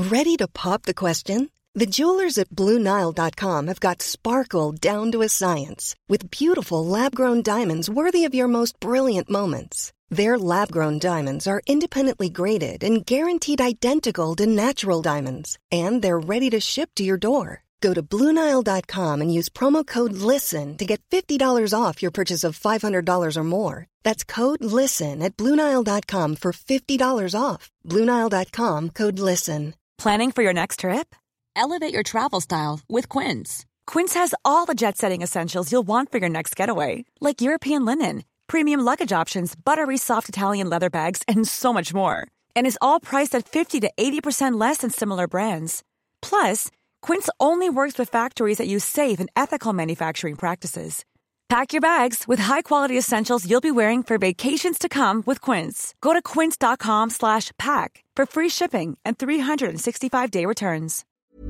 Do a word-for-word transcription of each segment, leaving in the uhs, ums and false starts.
Ready to pop the question? The jewelers at Blue Nile dot com have got sparkle down to a science with beautiful lab-grown diamonds worthy of your most brilliant moments. Their lab-grown diamonds are independently graded and guaranteed identical to natural diamonds, and they're ready to ship to your door. Go to Blue Nile dot com and use promo code LISTEN to get fifty dollars off your purchase of five hundred dollars or more. That's code LISTEN at Blue Nile dot com for fifty dollars off. Blue Nile dot com, code LISTEN. Planning for your next trip? Elevate your travel style with Quince. Quince has all the jet-setting essentials you'll want for your next getaway, like European linen, premium luggage options, buttery soft Italian leather bags, and so much more. And is all priced at fifty to eighty percent less than similar brands. Plus, Quince only works with factories that use safe and ethical manufacturing practices. Pack your bags with high-quality essentials you'll be wearing for vacations to come with Quince. Go to quince.com slash pack for free shipping and three sixty-five day returns.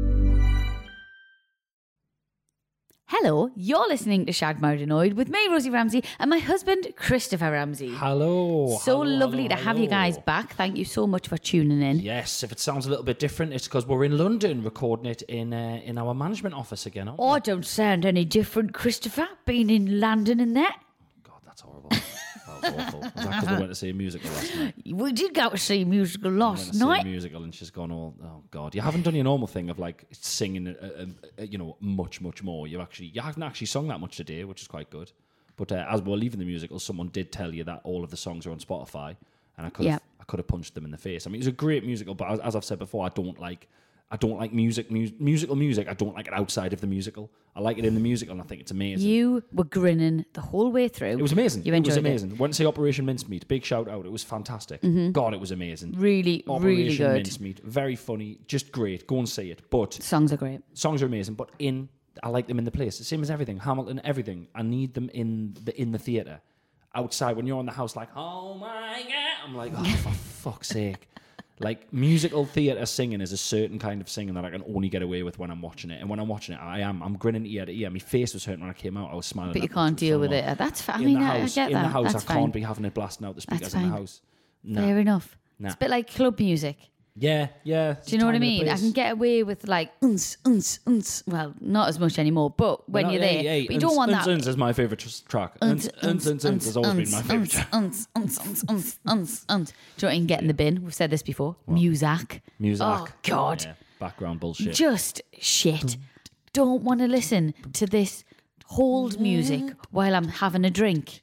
Hello, you're listening to Shag Married Annoyed with me, Rosie Ramsey, and my husband, Christopher Ramsey. Hello. So hello, lovely hello, to have hello. you guys back. Thank you so much for tuning in. Yes, if it sounds a little bit different, it's because we're in London recording it in uh, in our management office again. Aren't we? Oh, don't sound any different, Christopher. Been in London and that. God, that's horrible. That was awful. Was that because we went to see a musical last night? We did go to see a musical We went last to see night. a musical and she's gone all, oh God. You haven't done your normal thing of like singing, uh, uh, uh, you know, much, much more. You actually, you haven't actually sung that much today, which is quite good. But uh, as we were leaving the musical, someone did tell you that all of the songs are on Spotify, and I could have, Yep. I could have punched them in the face. I mean, it was a great musical, but as, as I've said before, I don't like, I don't like music, mu- musical music. I don't like it outside of the musical. I like it in the musical, and I think it's amazing. You were grinning the whole way through. It was amazing. You it was enjoyed it. amazing. Went to see Operation Mincemeat. Big shout out. It was fantastic. God, it was amazing. Really, Operation really good. Mincemeat. Very funny. Just great. Go and see it. But Songs are great. songs are amazing. But in, I like them in the place. The same as everything. Hamilton, everything. I need them in the in the theatre. Outside, when you're in the house, like, oh my God. I'm like, oh, for fuck's sake. Like, musical theatre singing is a certain kind of singing that I can only get away with when I'm watching it. And when I'm watching it, I am. I'm grinning ear to ear. My face was hurting when I came out. I was smiling. But you that can't much. deal with So, it. That's fine. I in mean, the I, I house, get in that. the house, That's I fine. can't be having it blasting out the speakers in fine. the house. No. Fair enough. Nah. It's a bit like club music. Yeah, yeah. Do you know what I mean? I can get away with like uns, uns, uns. Well, not as much anymore, but when No, you're hey, there, hey, but you don't Uns- want Uns- that. Uns is my favourite tr- track. Uns, uns, uns, uns has always been my favourite track. Uns, uns, uns, uns, uns, uns. Do you know what you can get in the bin? We've said this before. Music. Music. Oh, God. Yeah, background bullshit. Just shit. Don't want to listen to this hold music while I'm having a drink.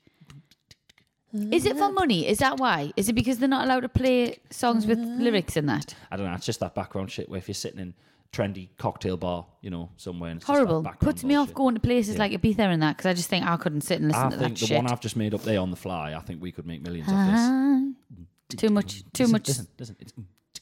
Is it for money? Is that why? Is it because they're not allowed to play songs with lyrics in that? I don't know. It's just that background shit where if you're sitting in trendy cocktail bar, you know, somewhere. And it's Horrible. Just that background Puts me off bullshit. going to places Yeah. like Ibiza and that because I just think I couldn't sit and listen I to think that the shit. one I've just made up there on the fly, I think we could make millions of this. Ah, too much. Too Listen, much. Listen, listen. It's,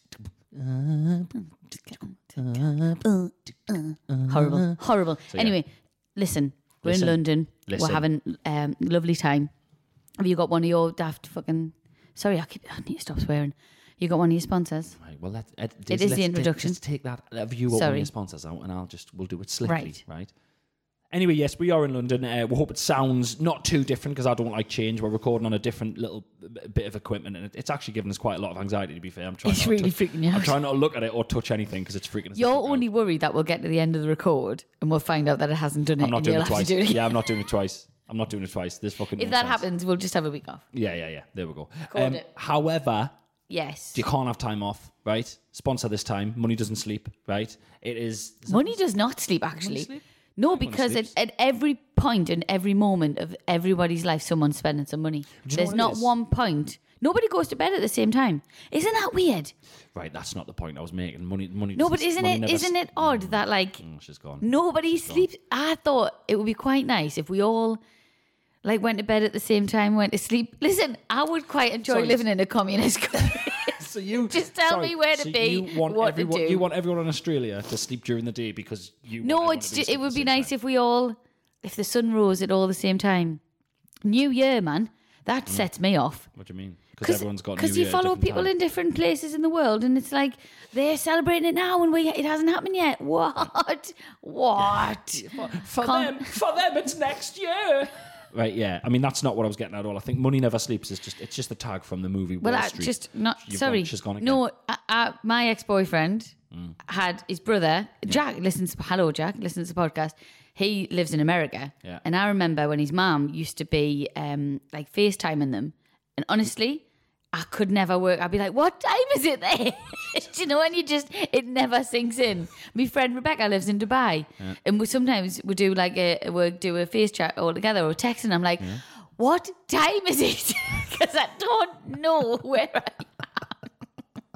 Horrible. Horrible. yeah. Anyway, listen. We're Listen. in London. Listen. We're having um, a lovely time. Have you got one of your daft fucking... Sorry, I, keep, I need to stop swearing. You got one of your sponsors? right, well, let, uh, It is let's the introduction. Just take that uh, view of one of Sorry. your sponsors out, and I'll just we'll do it slickly, Right. right? Anyway, yes, we are in London. Uh, we hope it sounds not too different because I don't like change. We're recording on a different little b- bit of equipment, and it, it's actually given us quite a lot of anxiety. To be fair, I'm trying. It's not really to, freaking you I'm out. trying not to look at it or touch anything because it's freaking us. the You're fuck only out. worried that we'll get to the end of the record and we'll find out that it hasn't done it I'm not and doing you'll it have twice. to do it again. Yeah, I'm not doing it twice. I'm not doing it twice. There's fucking. If no that chance. happens, we'll just have a week off. Yeah, yeah, yeah. There we go. Called it. However, Yes. you can't have time off, right? Sponsor this time. Money doesn't sleep, right? It is. is Money does not sleep, actually. sleep? No, Money because at, sleeps. at every point and every moment of everybody's life, someone's spending some money. Do you know There's what it not is? one point. Nobody goes to bed at the same time. Isn't that weird? Right, that's not the point I was making. Money, money. No, but doesn't- isn't money it? never Isn't s- it odd that like Mm, she's gone. nobody sleeps? I thought it would be quite nice if we all like went to bed at the same time, went to sleep. Listen, I would quite enjoy Sorry. living in a communist country. So you Just tell sorry, me where to so be, You want what to everyone, do. You want everyone in Australia to sleep during the day because you. No, want it's everyone to just, be it would be asleep at the nice same if we all, if the sun rose at all the same time. New Year, man, Mm. that sets me off. time. What do you mean? Because everyone's got. Because New you Year at follow different people time. in different places in the world, and it's like they're celebrating it now, and we it hasn't happened yet. What? What? For Can't- them, for them, it's next year. Right, yeah. I mean, that's not what I was getting at all. I think Money Never Sleeps is just, it's just a tag from the movie Wall Well, I Street. just not You've sorry. Gone, she's gone again. No, I, I, my ex-boyfriend mm. had his brother Jack. Listens to hello Jack. Listens to the podcast. He lives in America, yeah. and I remember when his mum used to be um, like FaceTiming them, and honestly, I could never work. I'd be like, "What time is it there?" Do you know? And you just it never sinks in. My friend Rebecca lives in Dubai, yeah. and we sometimes we do like a we do a face chat all together or text, and I'm like. Yeah. What time is it? Because I don't know where I am.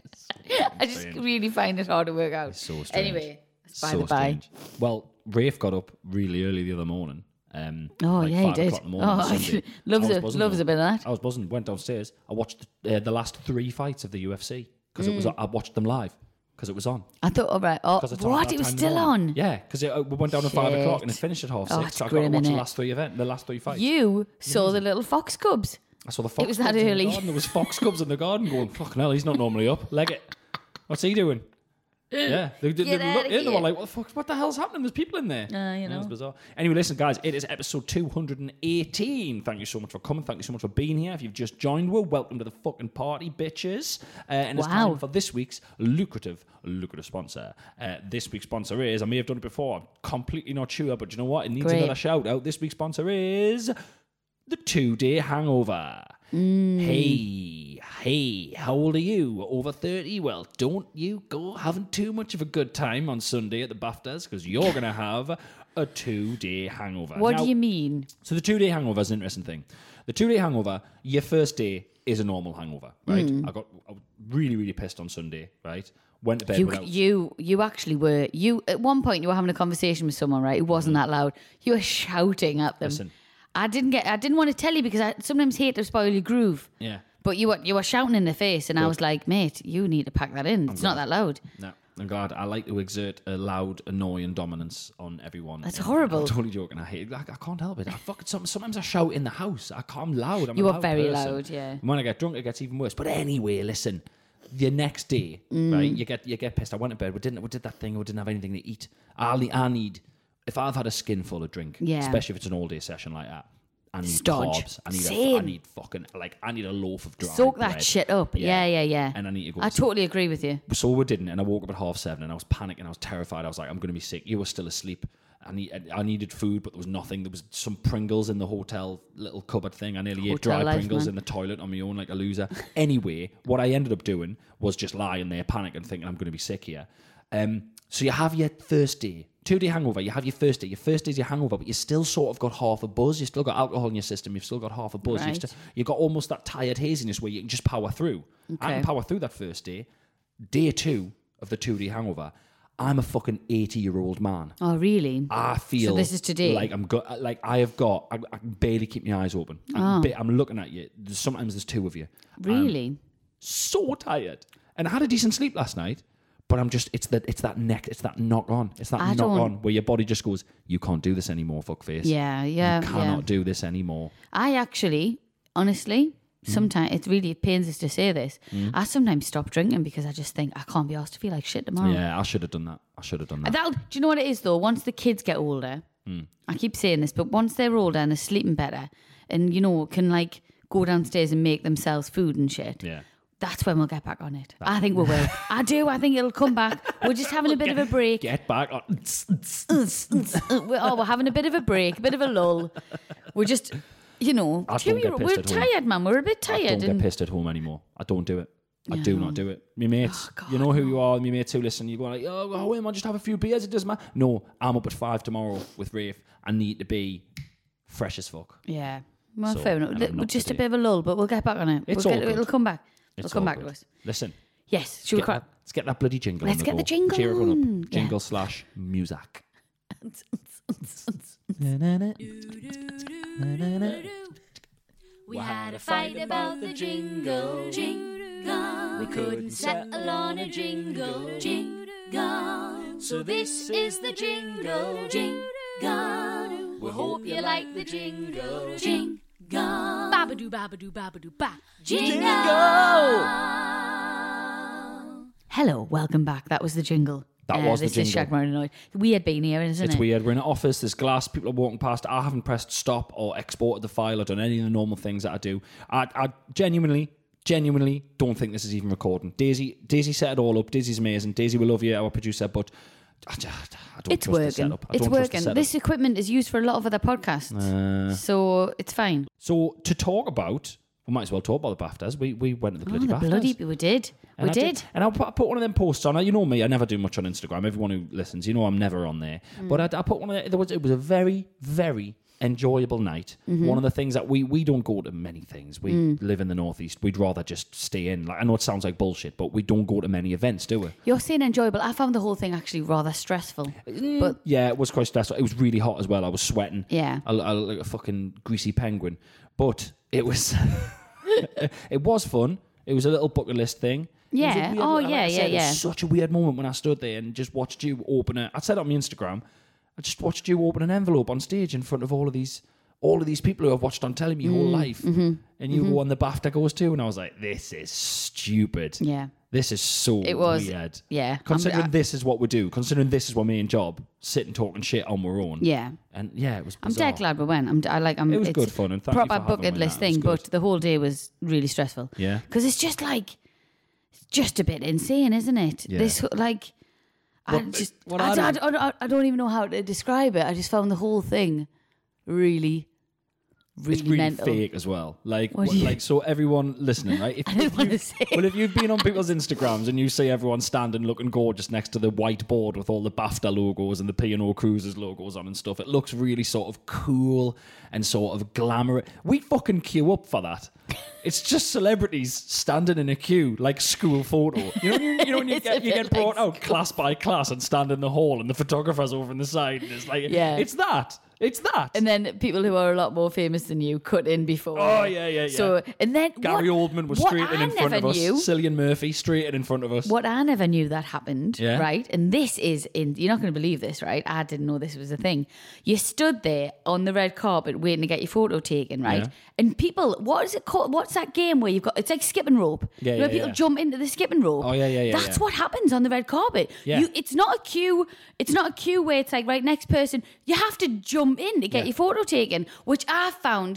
I just really find it hard to work out. It's so strange. Anyway, it's by so the by. Well, Rafe got up really early the other morning. Um, oh, like yeah, he did. Oh, loves, a, loves a bit of that. I was buzzing, went downstairs. I watched uh, the last three fights of the U F C because mm. it was. I watched them live. Because it was on. I thought, all right. Oh, what? It was still on? Yeah, because uh, we went down at five o'clock and it finished at half six. Oh, so I got to watch the last three events, the last three fights. You saw the little fox cubs. I saw the fox It was cubs that in early. the garden. There was fox cubs in the garden going, fucking hell, he's not normally up. Leg it. What's he doing? Yeah, they, they, they looked in. They were like, "What the fuck? What the hell's happening? There's people in there." Uh, you know, it was bizarre. Anyway, listen, guys, it is episode two hundred eighteen. Thank you so much for coming. Thank you so much for being here. If you've just joined, well, welcome to the fucking party, bitches. Uh, and it's wow. time for this week's lucrative, lucrative sponsor. Uh, this week's sponsor is. I may have done it before. I'm completely not sure, but you know what? It needs Great. another shout out. This week's sponsor is the Two Day Hangover. Mm. Hey, hey, how old are you? Over thirty? Well, don't you go having too much of a good time on Sunday at the BAFTAs because you're going to have a two-day hangover. What now, do you mean? So the two-day hangover is an interesting thing. The two-day hangover, your first day is a normal hangover, right? Mm. I got I was really, really pissed on Sunday, right? Went to bed you, without... You, you actually were... You At one point, you were having a conversation with someone, right? It wasn't mm. that loud. You were shouting at them. Listen... I didn't get. I didn't want to tell you because I sometimes hate to spoil your groove. Yeah. But you were you were shouting in the face, and Good. I was like, "Mate, you need to pack that in. I'm it's glad. not that loud." No, I'm glad. I like to exert a loud, annoying dominance on everyone. That's and horrible. I'm totally joking. I hate it. I, I can't help it. I fucking sometimes, sometimes I shout in the house. I can't, I'm loud. I'm you a are loud very person. loud. Yeah. And when I get drunk, it gets even worse. But anyway, listen. The next day, mm. right? You get you get pissed. I went to bed. We didn't. We did that thing. We didn't have anything to eat. I need. I need if I've had a skin full of drink, yeah. especially if it's an all day session like that. I need Stodge. carbs. I need, Same. a, I need fucking, like, I need a loaf of dry Soak bread. that shit up. Yeah, yeah, yeah. yeah. And I need to go. I to totally agree with you. So we didn't, and I woke up at half seven, and I was panicking. I was terrified. I was like, I'm going to be sick. You were still asleep. I need, I needed food, but there was nothing. There was some Pringles in the hotel little cupboard thing. I nearly hotel ate dry life, Pringles man. in the toilet on my own like a loser. Anyway, what I ended up doing was just lying there, panicking, thinking I'm going to be sick here. Um, so you have your first day. Two-day hangover, you have your first day. Your first day's your hangover, but you still sort of got half a buzz. You've still got alcohol in your system. You've still got half a buzz. Right. You've, still, you've got almost that tired haziness where you can just power through. Okay. I can power through that first day. Day two of the two-day hangover, I'm a fucking eighty-year-old man. Oh, really? I feel so. This is today. Like I'm go- like I have got. I, I can barely keep my eyes open. I'm, Oh. ba- I'm looking at you. There's, sometimes there's two of you. Really? I'm so tired, and I had a decent sleep last night. But I'm just, it's that, it's that neck, it's that knock on. It's that I knock don't- on where your body just goes, you can't do this anymore, fuckface. Yeah, yeah, You cannot yeah. do this anymore. I actually, honestly, Mm. sometimes it really pains us to say this. I sometimes stop drinking because I just think I can't be asked to feel like shit tomorrow. Yeah, I should have done that. I should have done that. That'll, do you know what it is though? Once the kids get older, Mm. I keep saying this, but once they're older and they're sleeping better, and you know can like go downstairs and make themselves food and shit. Yeah. That's when we'll get back on it. I think we will. I do. I think it'll come back. We're just having a bit of a break. Get back on. we're, oh, we're having a bit of a break, a bit of a lull. We're just, you know, I two don't get year- pissed we're at home. tired, man. We're a bit I tired. don't get and pissed at home anymore. I don't do it. I do No. not do it. My mates, Oh, God, you know who you are. My mates who listen, you go like, oh, go home, I'll just have a few beers. It doesn't matter. No, I'm up at five tomorrow with Rafe. I need to be fresh as fuck. Yeah. Well, So, fair enough. and I'm Li- not Just a today. bit of a lull, but we'll get back on it. It's we'll all get, good. It'll come back. It'll It's come all back good. to us. Listen. Yes. Should we Get crack? that- let's get that bloody jingle. Let's on the get go. the jingle Cheer everyone on. up. Yeah. Jingle slash music. We had a fight about the jingle, jingle. We couldn't settle on a jingle, jingle. So this is the jingle, jingle. We hope you like the jingle, jingle. Babadoo, babadoo, babadoo, ba. Jingle! Hello, welcome back. That was the jingle. That Uh, was the this jingle. is Shag Married Annoyed. Weird being here, isn't It's it? weird. We're in an office, there's glass, people are walking past. I haven't pressed stop or exported the file or done any of the normal things that I do. I, I genuinely, genuinely don't think this is even recording. Daisy Daisy set it all up. Daisy's amazing. Daisy, we love you, our producer, but I, just, I don't It's trust the working. setup. I It's don't trust the working. setup. This equipment is used for a lot of other podcasts. Uh, so it's fine. so to talk about, we might as well talk about the BAFTAs. We we went to the Oh, bloody the BAFTAs. bloody... We did. And we I did. And I'll put, I put one of them posts on. You know me, I never do much on Instagram. Everyone who listens, you know I'm never on there. Mm. But I, I put one of the, there was, it was a very, very enjoyable night. Mm-hmm. One of the things that we, we don't go to many things. We Mm. live in the Northeast. We'd rather just stay in. Like, I know it sounds like bullshit, but we don't go to many events, do we? You're saying enjoyable. I found the whole thing actually rather stressful. But Yeah, it was quite stressful. It was really hot as well. I was sweating. Yeah. I, I look like a fucking greasy penguin. But it was... it was fun. It was a little bucket list thing. It was a Yeah. weird- Oh, like I yeah, said, yeah, It yeah. was such a weird moment when I stood there and just watched you open it. I said it on my Instagram. I just watched you open an envelope on stage in front of all of these, all of these people who I've watched on telly my whole Mm, life. mm-hmm, And you go on the BAFTA goes too, and I was like, this is stupid. yeah. This is so It was- weird. yeah. Considering I'm- I- this is what we do, considering this is our main job, sitting talking shit on our own. Yeah. And yeah, it was I'm bizarre. dead glad we went. I'm, I like. I'm, It was it's good fun, and thank you for proper having bucket me, list that. It was thing, good. but the whole day was really stressful. Yeah. Because it's just like, it's just a bit insane, isn't it? Yeah. This like, I What- just, what I, I I, don't- I, I don't even know how to describe it. I just found the whole thing really, really, It's really mental. fake as well. Like, What what, do you- like so everyone listening, right? If, I didn't if want you- to say. well, if you've been on people's Instagrams and you see everyone standing looking gorgeous next to the white board with all the BAFTA logos and the P and O Cruises logos on and stuff, it looks really sort of cool and sort of glamorous. We fucking queue up for that. It's just celebrities standing in a queue, like school photo. You know, you, you know when you It's a get you bit get brought like out class by class and stand in the hall, and the photographer's over in the side, and it's like, Yeah. it's that, it's that. And then people who are a lot more famous than you cut in before. Oh, yeah, yeah, yeah. So and then Gary what, Oldman was what straight in I in front never of us. knew, Cillian Murphy straight in in front of us. What I never knew that happened, Yeah. right? And this is in, you're not going to believe this, right? I didn't know this was a thing. You stood there on the red carpet waiting to get your photo taken, right? Yeah. And people, what is it called? What's that game where you've got, it's like skipping rope. Yeah, you know, yeah, people yeah. jump into the skipping rope. Oh, yeah, yeah, yeah, That's yeah. what happens on the red carpet. Yeah. You, it's not a queue. It's not a queue where it's like, right, next person. You have to jump in to get Yeah. your photo taken, which I found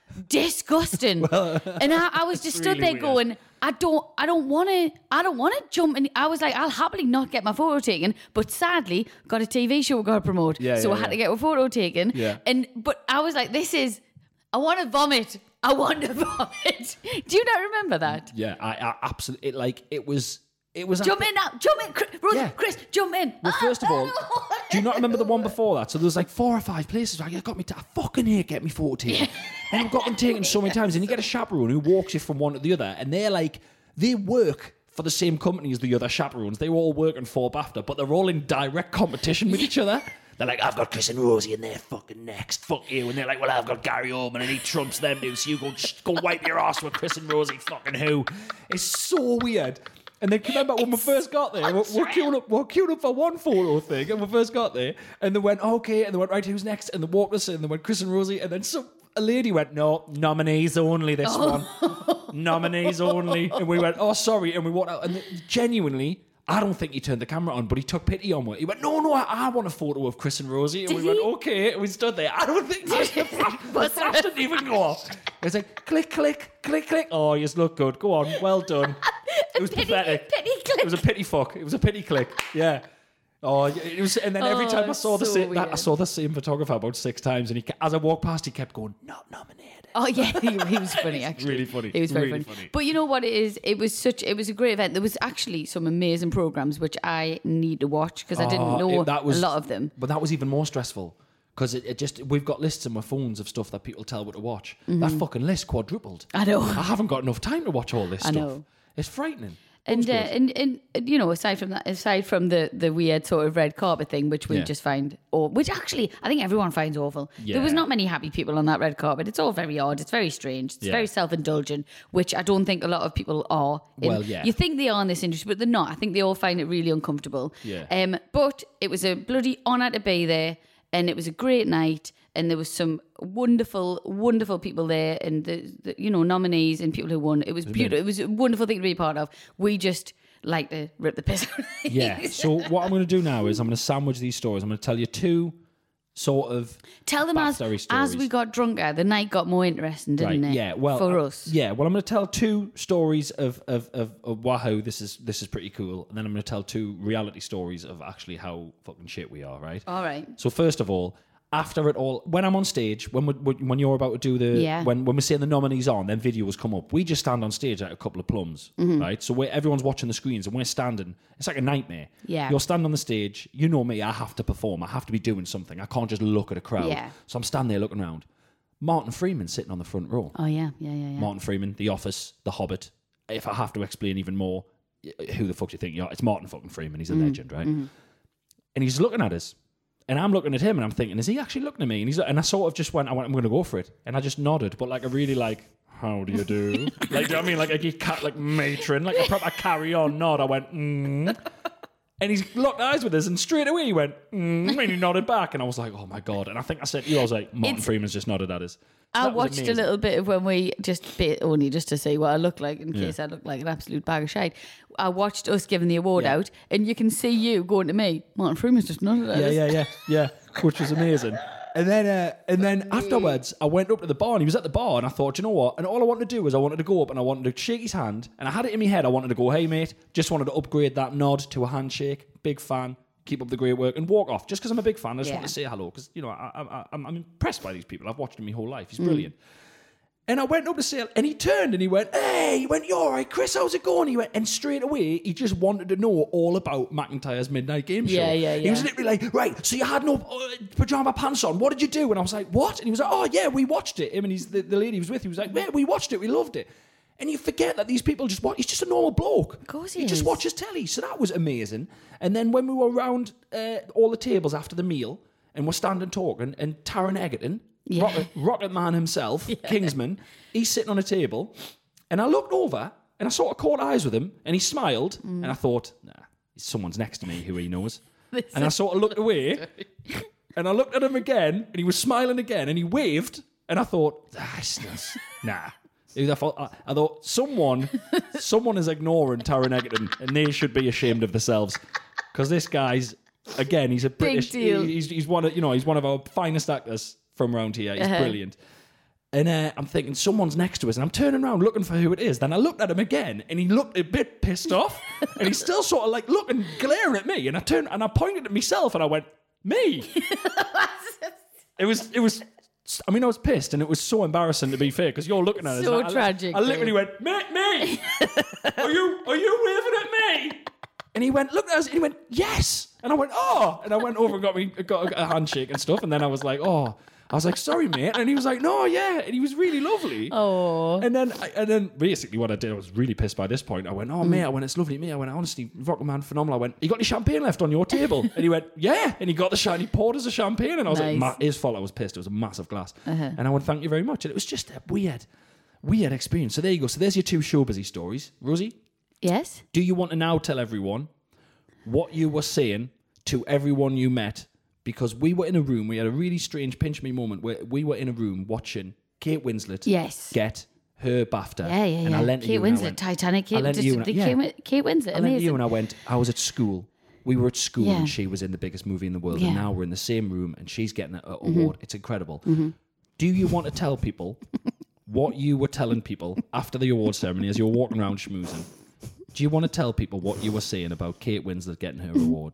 disgusting. and I, I was just stood really there weird. going, I don't, I don't want to, I don't want to jump in. I was like, I'll happily not get my photo taken, but sadly, got a T V show we got to promote, Yeah, so yeah, I had yeah. to get a photo taken. Yeah. And but I was like, this is, I want to vomit. I want to vomit. Do you not remember that? Yeah, I, I absolutely it, like it was. It was. Jump in now, jump in, Chris, Rose, Yeah. Chris, jump in. Well, first of all, do you not remember the one before that? So there was like four or five places where I got me. T- I fucking hate get me photo taken, and I've got them taken so many times. And you get a chaperone who walks you from one to the other, and they're like they work for the same company as the other chaperones. They were all working for BAFTA, but they're all in direct competition with each other. They're like, I've got Chris and Rosie, and they're fucking next. Fuck you. And they're like, well, I've got Gary Oldman, and he trumps them dude. So you go go wipe your ass with Chris and Rosie. Fucking who? It's so weird. And then remember when we first got there, we're, we're, queuing up, we're queuing up for one photo thing, and we first got there, and they went, okay, and they went, right, who's next? And they walked us in, and they went, Chris and Rosie, and then some a lady went, no, nominees only, this one. Nominees only. And we went, oh, sorry, and we walked out, and genuinely, I don't think he turned the camera on, but he took pity on me. He went, no, no, I, I want a photo of Chris and Rosie. And Did we went, he? okay, and we stood there. I don't think the flash, the flash didn't even go off. It was like, click, click, click, click. Oh, you look good. Go on, well done. It was Pity- pathetic. pity click. It was a pity fuck. It was a pity click. Yeah. Oh, it was, and then every Oh, time I saw the so same, that, I weird. saw the same photographer about six times, and he, ke- as I walked past, he kept going, "Not nominated." Oh yeah, he, he was funny actually. Really funny. He was very Really funny. funny. But you know what it is? It was such. It was a great event. There was actually some amazing programs which I need to watch because I didn't Oh, know it- that was- a lot of them. But that was even more stressful because it, it just we've got lists on my phones of stuff that people tell me to watch. That fucking list quadrupled. Mm-hmm. I know. I haven't got enough time to watch all this I stuff. know. It's frightening. And, uh, That was good. and and and, you know, aside from that, aside from the, the weird sort of red carpet thing, which we Yeah. just find, or which actually I think everyone finds awful. There was Yeah. not many happy people on that red carpet. It's all very odd. It's very strange. It's Yeah. very self indulgent, which I don't think a lot of people are. in- Well, yeah. You think they are in this industry, but they're not. I think they all find it really uncomfortable. Yeah. Um. But it was a bloody honour to be there, and it was a great night. And there was some wonderful, wonderful people there, and the, the you know nominees and people who won. It was beautiful. It was a wonderful thing to be a part of. We just like to rip the piss out of these. Yeah. So what I'm going to do now is I'm going to sandwich these stories. I'm going to tell you two sort of Tell them as, backstory stories. as we got drunker, the night got more interesting, didn't Right, it? yeah, well, for uh, us. yeah. Well, I'm going to tell two stories of, of of of wahoo. This is this is pretty cool, and then I'm going to tell two reality stories of actually how fucking shit we are. Right. All right. So first of all, after it all, when I'm on stage, when we, when you're about to do the, Yeah. when when we're seeing the nominees on, then videos come up. We just stand on stage like a couple of plums, Mm-hmm. right? So we're, everyone's watching the screens and we're standing. It's like a nightmare. Yeah. You're standing on the stage. You know me. I have to perform. I have to be doing something. I can't just look at a crowd. Yeah. So I'm standing there looking around. Martin Freeman sitting on the front row. Oh, yeah, yeah, yeah, yeah. Martin Freeman, The Office, The Hobbit. If I have to explain even more, who the fuck do you think you are? It's Martin fucking Freeman. He's a legend, right? And he's looking at us. And I'm looking at him and I'm thinking, is he actually looking at me? And he's and I sort of just went, I went, I'm going to go for it. And I just nodded, but like a really like, how do you do? Like, do you know what I mean? Like a cat, like matron, like a proper carry on nod. I went, mm. And he's locked eyes with us, and straight away he went, mm, and he nodded back. And I was like, oh my God. And I think I said to you, I was like, Martin It's- Freeman's just nodded at us. So I that was watched a amazing. little bit of when we just bit only just to see what I look like in case I look like an absolute bag of shite. I watched us giving the award Yeah. out, and you can see you going to me. Martin Freeman's just nodded at Yeah, us. yeah, yeah, yeah, which was amazing. And then, uh, and then afterwards, I went up to the bar, and he was at the bar, and I thought, you know what? And all I wanted to do was I wanted to go up and I wanted to shake his hand, and I had it in my head. I wanted to go, hey mate, just wanted to upgrade that nod to a handshake. Big fan. Keep up the great work and walk off. Just because I'm a big fan, I just Yeah. want to say hello because you know I, I, I'm, I'm impressed by these people. I've watched him my whole life. He's brilliant. And I went up to say, and he turned and he went, hey, he went, you all right, Chris, how's it going? He went, and straight away, he just wanted to know all about McIntyre's Midnight Game Show. Yeah, yeah, He was yeah. literally like, right, so you had no uh, pajama pants on. What did you do? And I was like, what? And he was like, oh, yeah, we watched it. Him and he's, the, the lady he was with, he was like, yeah, we watched it. We loved it. And you forget that these people just watch. He's just a normal bloke. Of course he he just is. watches telly. So that was amazing. And then when we were around uh, all the tables after the meal and we're standing talking, and Taron Egerton, Yeah. Rocket, Rocket Man himself, Kingsman, he's sitting on a table, and I looked over and I sort of caught eyes with him, and he smiled, and I thought, nah, someone's next to me who he knows. And I sort of looked away, and I looked at him again, and he was smiling again, and he waved, and I thought, ah, it's not- nah. I thought, I thought someone, someone is ignoring Taron Egerton, and they should be ashamed of themselves, because this guy's, again, he's a British, deal. he's he's one of you know he's one of our finest actors from around here. He's Uh-huh. brilliant. And uh, I'm thinking someone's next to us, and I'm turning around looking for who it is. Then I looked at him again, and he looked a bit pissed off, and he's still sort of like looking, glaring at me. And I turned and I pointed at myself, and I went, "Me." It was, it was. I mean, I was pissed, and it was so embarrassing to be fair because you're looking at us. So and I, tragic, I, I literally Dave. went, "Me, me. Are you, are you waving at me?" And he went, looked at us, and he went, yes. And I went, oh. And I went over and got me got a handshake and stuff. And then I was like, oh. I was like, sorry, mate. And he was like, no, yeah. And he was really lovely. Oh. And then, I, and then basically what I did, I was really pissed by this point. I went, oh, mate. I went, it's lovely, mate. I went, honestly, Rocket Man, phenomenal. I went, you got any champagne left on your table? And he went, yeah. And he got the shine. He poured us a champagne. And I was Nice. like, ma- his fault. I was pissed. It was a massive glass. And I went, thank you very much. And it was just a weird, weird experience. So there you go. So there's your two show busy stories. Rosie, Yes? do you want to now tell everyone what you were saying to everyone you met? Because we were in a room, we had a really strange pinch me moment where we were in a room watching Kate Winslet Yes. get her BAFTA. Yeah, yeah, And yeah. I leant to Kate you and I Winslet, went- Titanic. I Kate, leant to just, you and I- the yeah. Kate, Win- Kate Winslet, I leant to amazing. you and I went, I was at school. We were at school Yeah. and she was in the biggest movie in the world. Yeah. And now we're in the same room and she's getting an award. It's incredible. Do you want to tell people what you were telling people after the award ceremony as you were walking around schmoozing? Do you want to tell people what you were saying about Kate Winslet getting her award?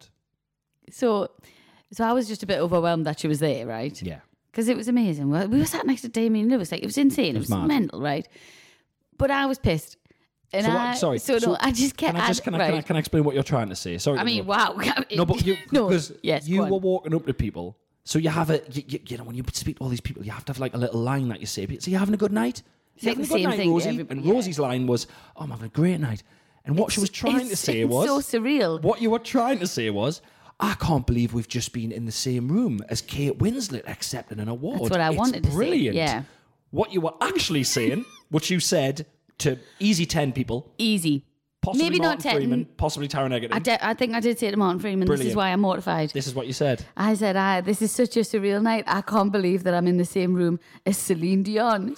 So, so I was just a bit overwhelmed that she was there, right? Yeah. Because it was amazing. Well, we were sat next to Damien Lewis. Like, it was insane. It was, was mad. mental, right? But I was pissed. And So what- I, sorry, So, so no, I just kept... Can I just can I, can I right. can I explain what you're trying to say? Sorry. I to mean, interrupt. wow. No, but you no, because yes, you go on. were walking up to people. So you have a you, you, you know when you speak to all these people, you have to have like a little line that you say. So you having a good night? You Say having a the good same night, thing to Rosie? everybody, And yeah. Rosie's line was, "Oh, I'm having a great night." And what she was trying to It's- say it's was, so surreal. What you were trying to say was, I can't believe we've just been in the same room as Kate Winslet accepting an award. That's what I It's wanted to say, brilliant. yeah. What you were actually saying, what you said to easy ten people, Easy. possibly Maybe Martin not ten. Freeman, possibly Taron Egerton. I, de- I think I did say to Martin Freeman, this is Brilliant. why I'm mortified. This is what you said. I said, I, this is such a surreal night. I can't believe that I'm in the same room as Celine Dion.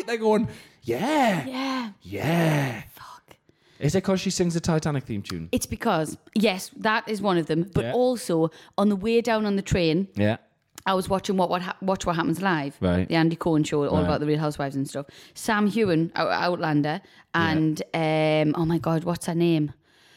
They're going, yeah, Yeah. yeah. Fuck. Is it because she sings the Titanic theme tune? It's because, yes, that is one of them. But Yeah. also, on the way down on the train, Yeah. I was watching what, what ha- Watch What Happens Live, Right. the Andy Cohen show, all Right. about the Real Housewives and stuff. Sam Heughan, Out- Outlander, and um, oh my God, what's her name?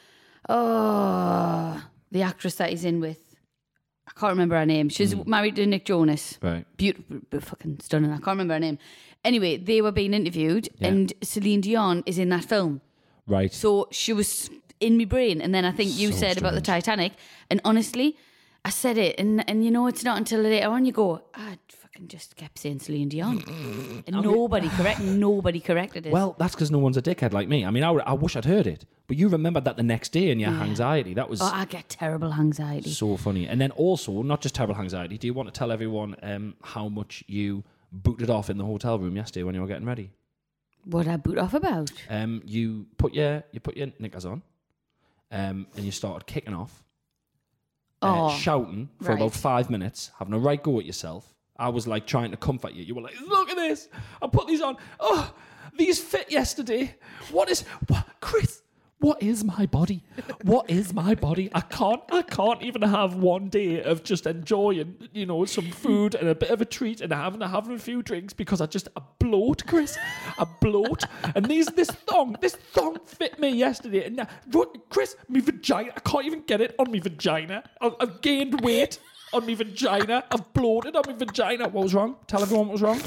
Oh, the actress that he's in with. I can't remember her name. She's married to Nick Jonas. Right. Beautiful, fucking stunning. I can't remember her name. Anyway, they were being interviewed, Yeah. and Celine Dion is in that film. Right. So she was in my brain, and then I think you So said about the strange. Titanic, and honestly, I said it, and and you know, it's not until later on you go, I fucking just kept saying Celine Dion, and nobody correct, nobody corrected it. Well, that's because no one's a dickhead like me. I mean, I, I wish I'd heard it, but you remembered that the next day in your anxiety. That was oh, I get terrible anxiety. so funny. And then also, not just terrible anxiety. Do you want to tell everyone um, how much you booted off in the hotel room yesterday when you were getting ready? What I boot off about? Um, you put your you put your knickers on, um, and you started kicking off, uh, Oh, shouting for right. about five minutes, having a right go at yourself. I was like trying to comfort you. You were like, "Look at this! I put these on. Oh, these fit yesterday. What is what, Chris? What is my body? What is my body? I can't. I can't even have one day of just enjoying, you know, some food and a bit of a treat and having having a few drinks because I just I bloat, Chris. I bloat. And these this thong, this thong fit me yesterday. And now, Chris, my vagina. I can't even get it on my vagina. I, I've gained weight on my vagina. I've bloated on my vagina. What was wrong? Tell everyone what was wrong.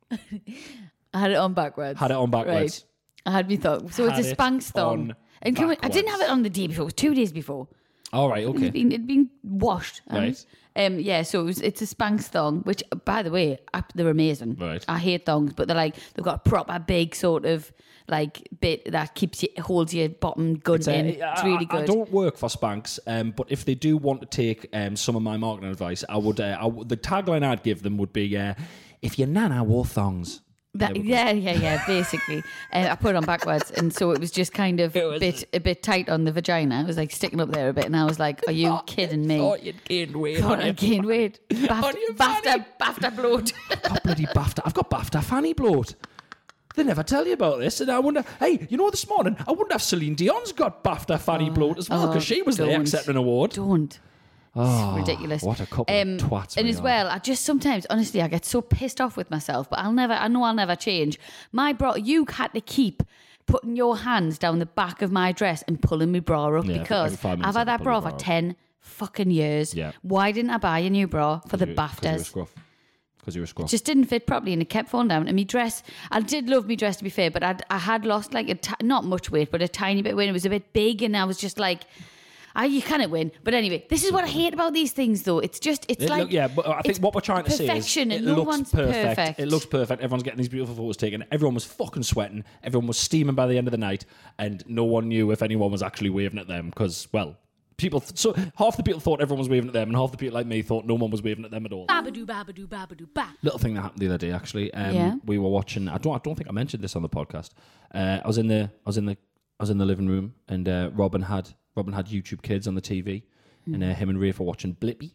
I had it on backwards. Had it on backwards. Right. I had me thong. So Had it's a it Spanx thong. on And can we, I didn't have backwards. it on the day before. It was two days before. All right. It'd Okay. been, it'd been washed. um, Right. Um, yeah, so it was, it's a Spanx thong, which, by the way, I, they're amazing. Right. I hate thongs, but they're like, they've got a proper big sort of like bit that keeps you, holds your bottom good It's, uh, in. I- It's really I, good. I don't work for Spanx, um, but if they do want to take um, some of my marketing advice, I would. Uh, I w- the tagline I'd give them would be, uh, "If your nana wore thongs." That, There we go. yeah, yeah, yeah. Basically, uh, I put it on backwards, and so it was just kind of a bit, a bit tight on the vagina. It was like sticking up there a bit, and I was like, "Are you kidding me?" Thought you'd gained weight. Thought I gained weight. BAFTA, On your fanny. BAFTA, BAFTA bloat. got bloody BAFTA. I've got BAFTA fanny bloat. They never tell you about this, and I wonder. Hey, you know, this morning I wonder if Celine Dion's got BAFTA fanny bloat as well because oh, she was there don't. accepting an award. Don't. Oh, Ridiculous. What a couple Um, of twats. And we as are. well, I just sometimes, honestly, I get so pissed off with myself, but I'll never, I know I'll never change. My bra, you had to keep putting your hands down the back of my dress and pulling my bra up Yeah, because every five minutes I've I had that pull bra your for bra up. ten fucking years. Yeah. Why didn't I buy a new bra for the Because you were BAFTAs? scruff. Because you were scruff. Just didn't fit properly and it kept falling down. And my dress, I did love my dress to be fair, but I'd, I had lost like a t- not much weight, but a tiny bit of weight. It was a bit big, and I was just like, I, you cannot win. But anyway, this is what I hate about these things, though. It's just, it's It like, look- yeah, but I think it's what we're trying to say is perfection, it and no looks one's perfect. perfect. It looks perfect. Everyone's getting these beautiful photos taken. Everyone was fucking sweating. Everyone was steaming by the end of the night, and no one knew if anyone was actually waving at them because, well, people. Th- so half the people thought everyone was waving at them, and half the people like me thought no one was waving at them at all. Babadoo, babadoo, babadoo, ba. Little thing that happened the other day, actually. Um, Yeah. We were watching. I don't. I don't think I mentioned this on the podcast. Uh, I was in the. I was in the. I was in the living room, and uh, Robin had. Robin had YouTube Kids on the T V, Mm. and uh, him and Rafe were watching Blippi.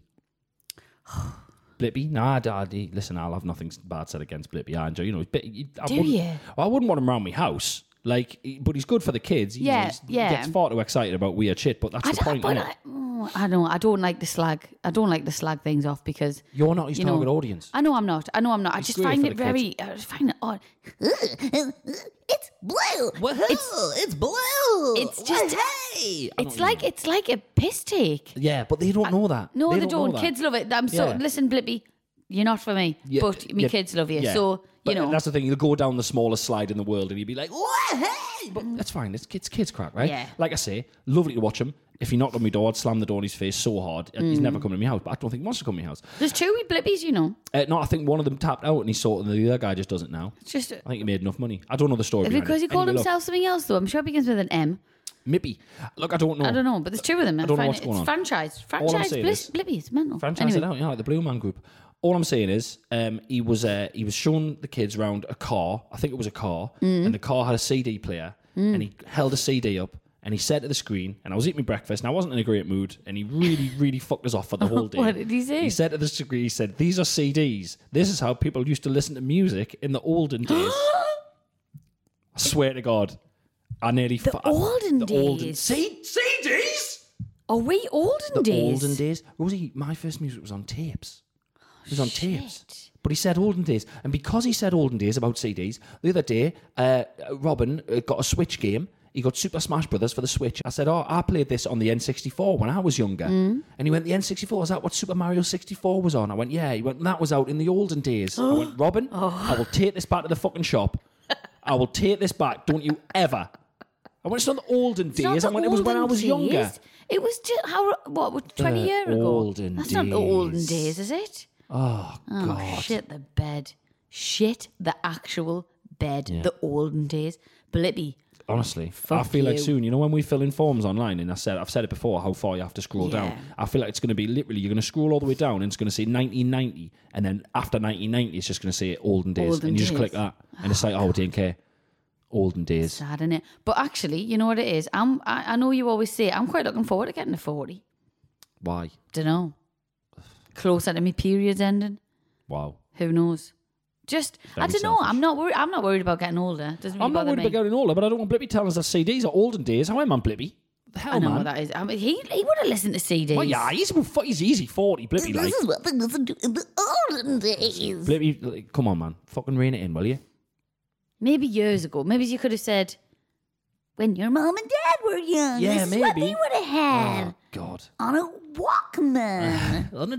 Blippi? Nah, Dad. he- Listen, I'll have nothing bad said against Blippi. I enjoy, you know, he's bit, he- I Do wouldn't- you? Well, I wouldn't want him around my house. Like, he- but he's good for the kids. You know, Yeah, he's- yeah. He gets far too excited about weird shit, but that's I the don't, point, but innit? I, oh, I don't, I don't like the slag. I don't like the slag things off because You're not his you know, target audience. I know I'm not. I know I'm not. I He's just great find for it the very. I just find it odd. It's blue. It's- it's blue. It's just. hey. It's like it's like a piss take. Yeah, but they don't know that. No, they, know don't. that. Kids love it. I'm so Yeah. listen, Blippi. You're not for me, Yeah, but me yeah, kids love you. yeah. So But you know. that's the thing. You'll go down the smallest slide in the world, and you'll be like, "What? Hey!" But that's fine. It's kids, kids crack, right? Yeah. Like I say, lovely to watch him. If he knocked on my door, I'd slam the door in his face so hard. and He's Mm. never coming to my house, but I don't think he wants to come to my house. There's two wee Blippies, you know. Uh, no, I think one of them tapped out, and he saw it, and the other guy just does it now. It's just I think he made enough money. I don't know the story behind because it. he called Anyway, look, himself something else, though. I'm sure it begins with an M. Mippy. Look, I don't know. I don't know, but there's two of them. I don't know find what's it- going it's on. franchise. All I'm Franchise saying bliss, is- Blippi. It's mental. Franchise anyway. it out, yeah, like the Blue Man Group. All I'm saying is, um, he was uh, he was showing the kids around a car. I think it was a car, Mm. and the car had a C D player, and he held a C D up, and he said to the screen, and I was eating my breakfast, and I wasn't in a great mood, and he really, really fucked us off for the whole day. What did he say? He said to the screen, he said, "These are C Ds. This is how people used to listen to music in the olden days." I swear to God. I nearly... The fa- olden the days. Olden, C- CDs? Are we olden The days? olden days. Rosie, my first music was on tapes. It was on tapes. Shit. But he said olden days. And because he said olden days about C Ds, the other day, uh, Robin uh, got a Switch game. He got Super Smash Brothers for the Switch. I said, oh, I played this on the N sixty-four when I was younger. Mm. And he went, the N sixty-four, is that what Super Mario sixty-four was on? I went, yeah. He went, that was out in the olden days. I went, Robin, oh. I will take this back to the fucking shop. I will take this back. Don't you ever. I went, it's not the olden It's days. not the I went, it was when I was olden younger. days. It was just, how, what, twenty The years ago? olden That's not the olden days. days, is it? Oh, Oh, God. shit, the bed. Shit, the actual bed. Yeah. The olden days. Blippy. Honestly, I Fuck feel like you. soon, you know, when we fill in forms online, and I said, I've said it before, how far you have to scroll Yeah. down. I feel like it's going to be literally, you're going to scroll all the way down, and it's going to say nineteen ninety, and then after nineteen ninety, it's just going to say olden days, Olden and you just days. click that, and it's like, oh, D and K, olden days. Sad, innit? But actually, you know what it is? I'm, I, I know you always say, I'm quite looking forward to getting to forty. Why? Dunno. Closer to my period's ending. Wow. Who knows? Just, I Very don't know. selfish. I'm not worried. I'm not worried about getting older. Doesn't really I'm not bother worried me. about getting older, but I don't want Blippy telling us that C Ds are olden days. How am I, Blippy? The hell, I know man? what that is. I mean, he he would have listened to C Ds. Well, yeah, he's, about- he's easy forty, Blippy, like. This is what they listened to in the olden days. Blippy, like, come on, man. Fucking rein it in, will you? Maybe years ago. Maybe you could have said, When your mom and dad were young, Yeah, this is what maybe. they would have had Oh, God. on a Walkman. On a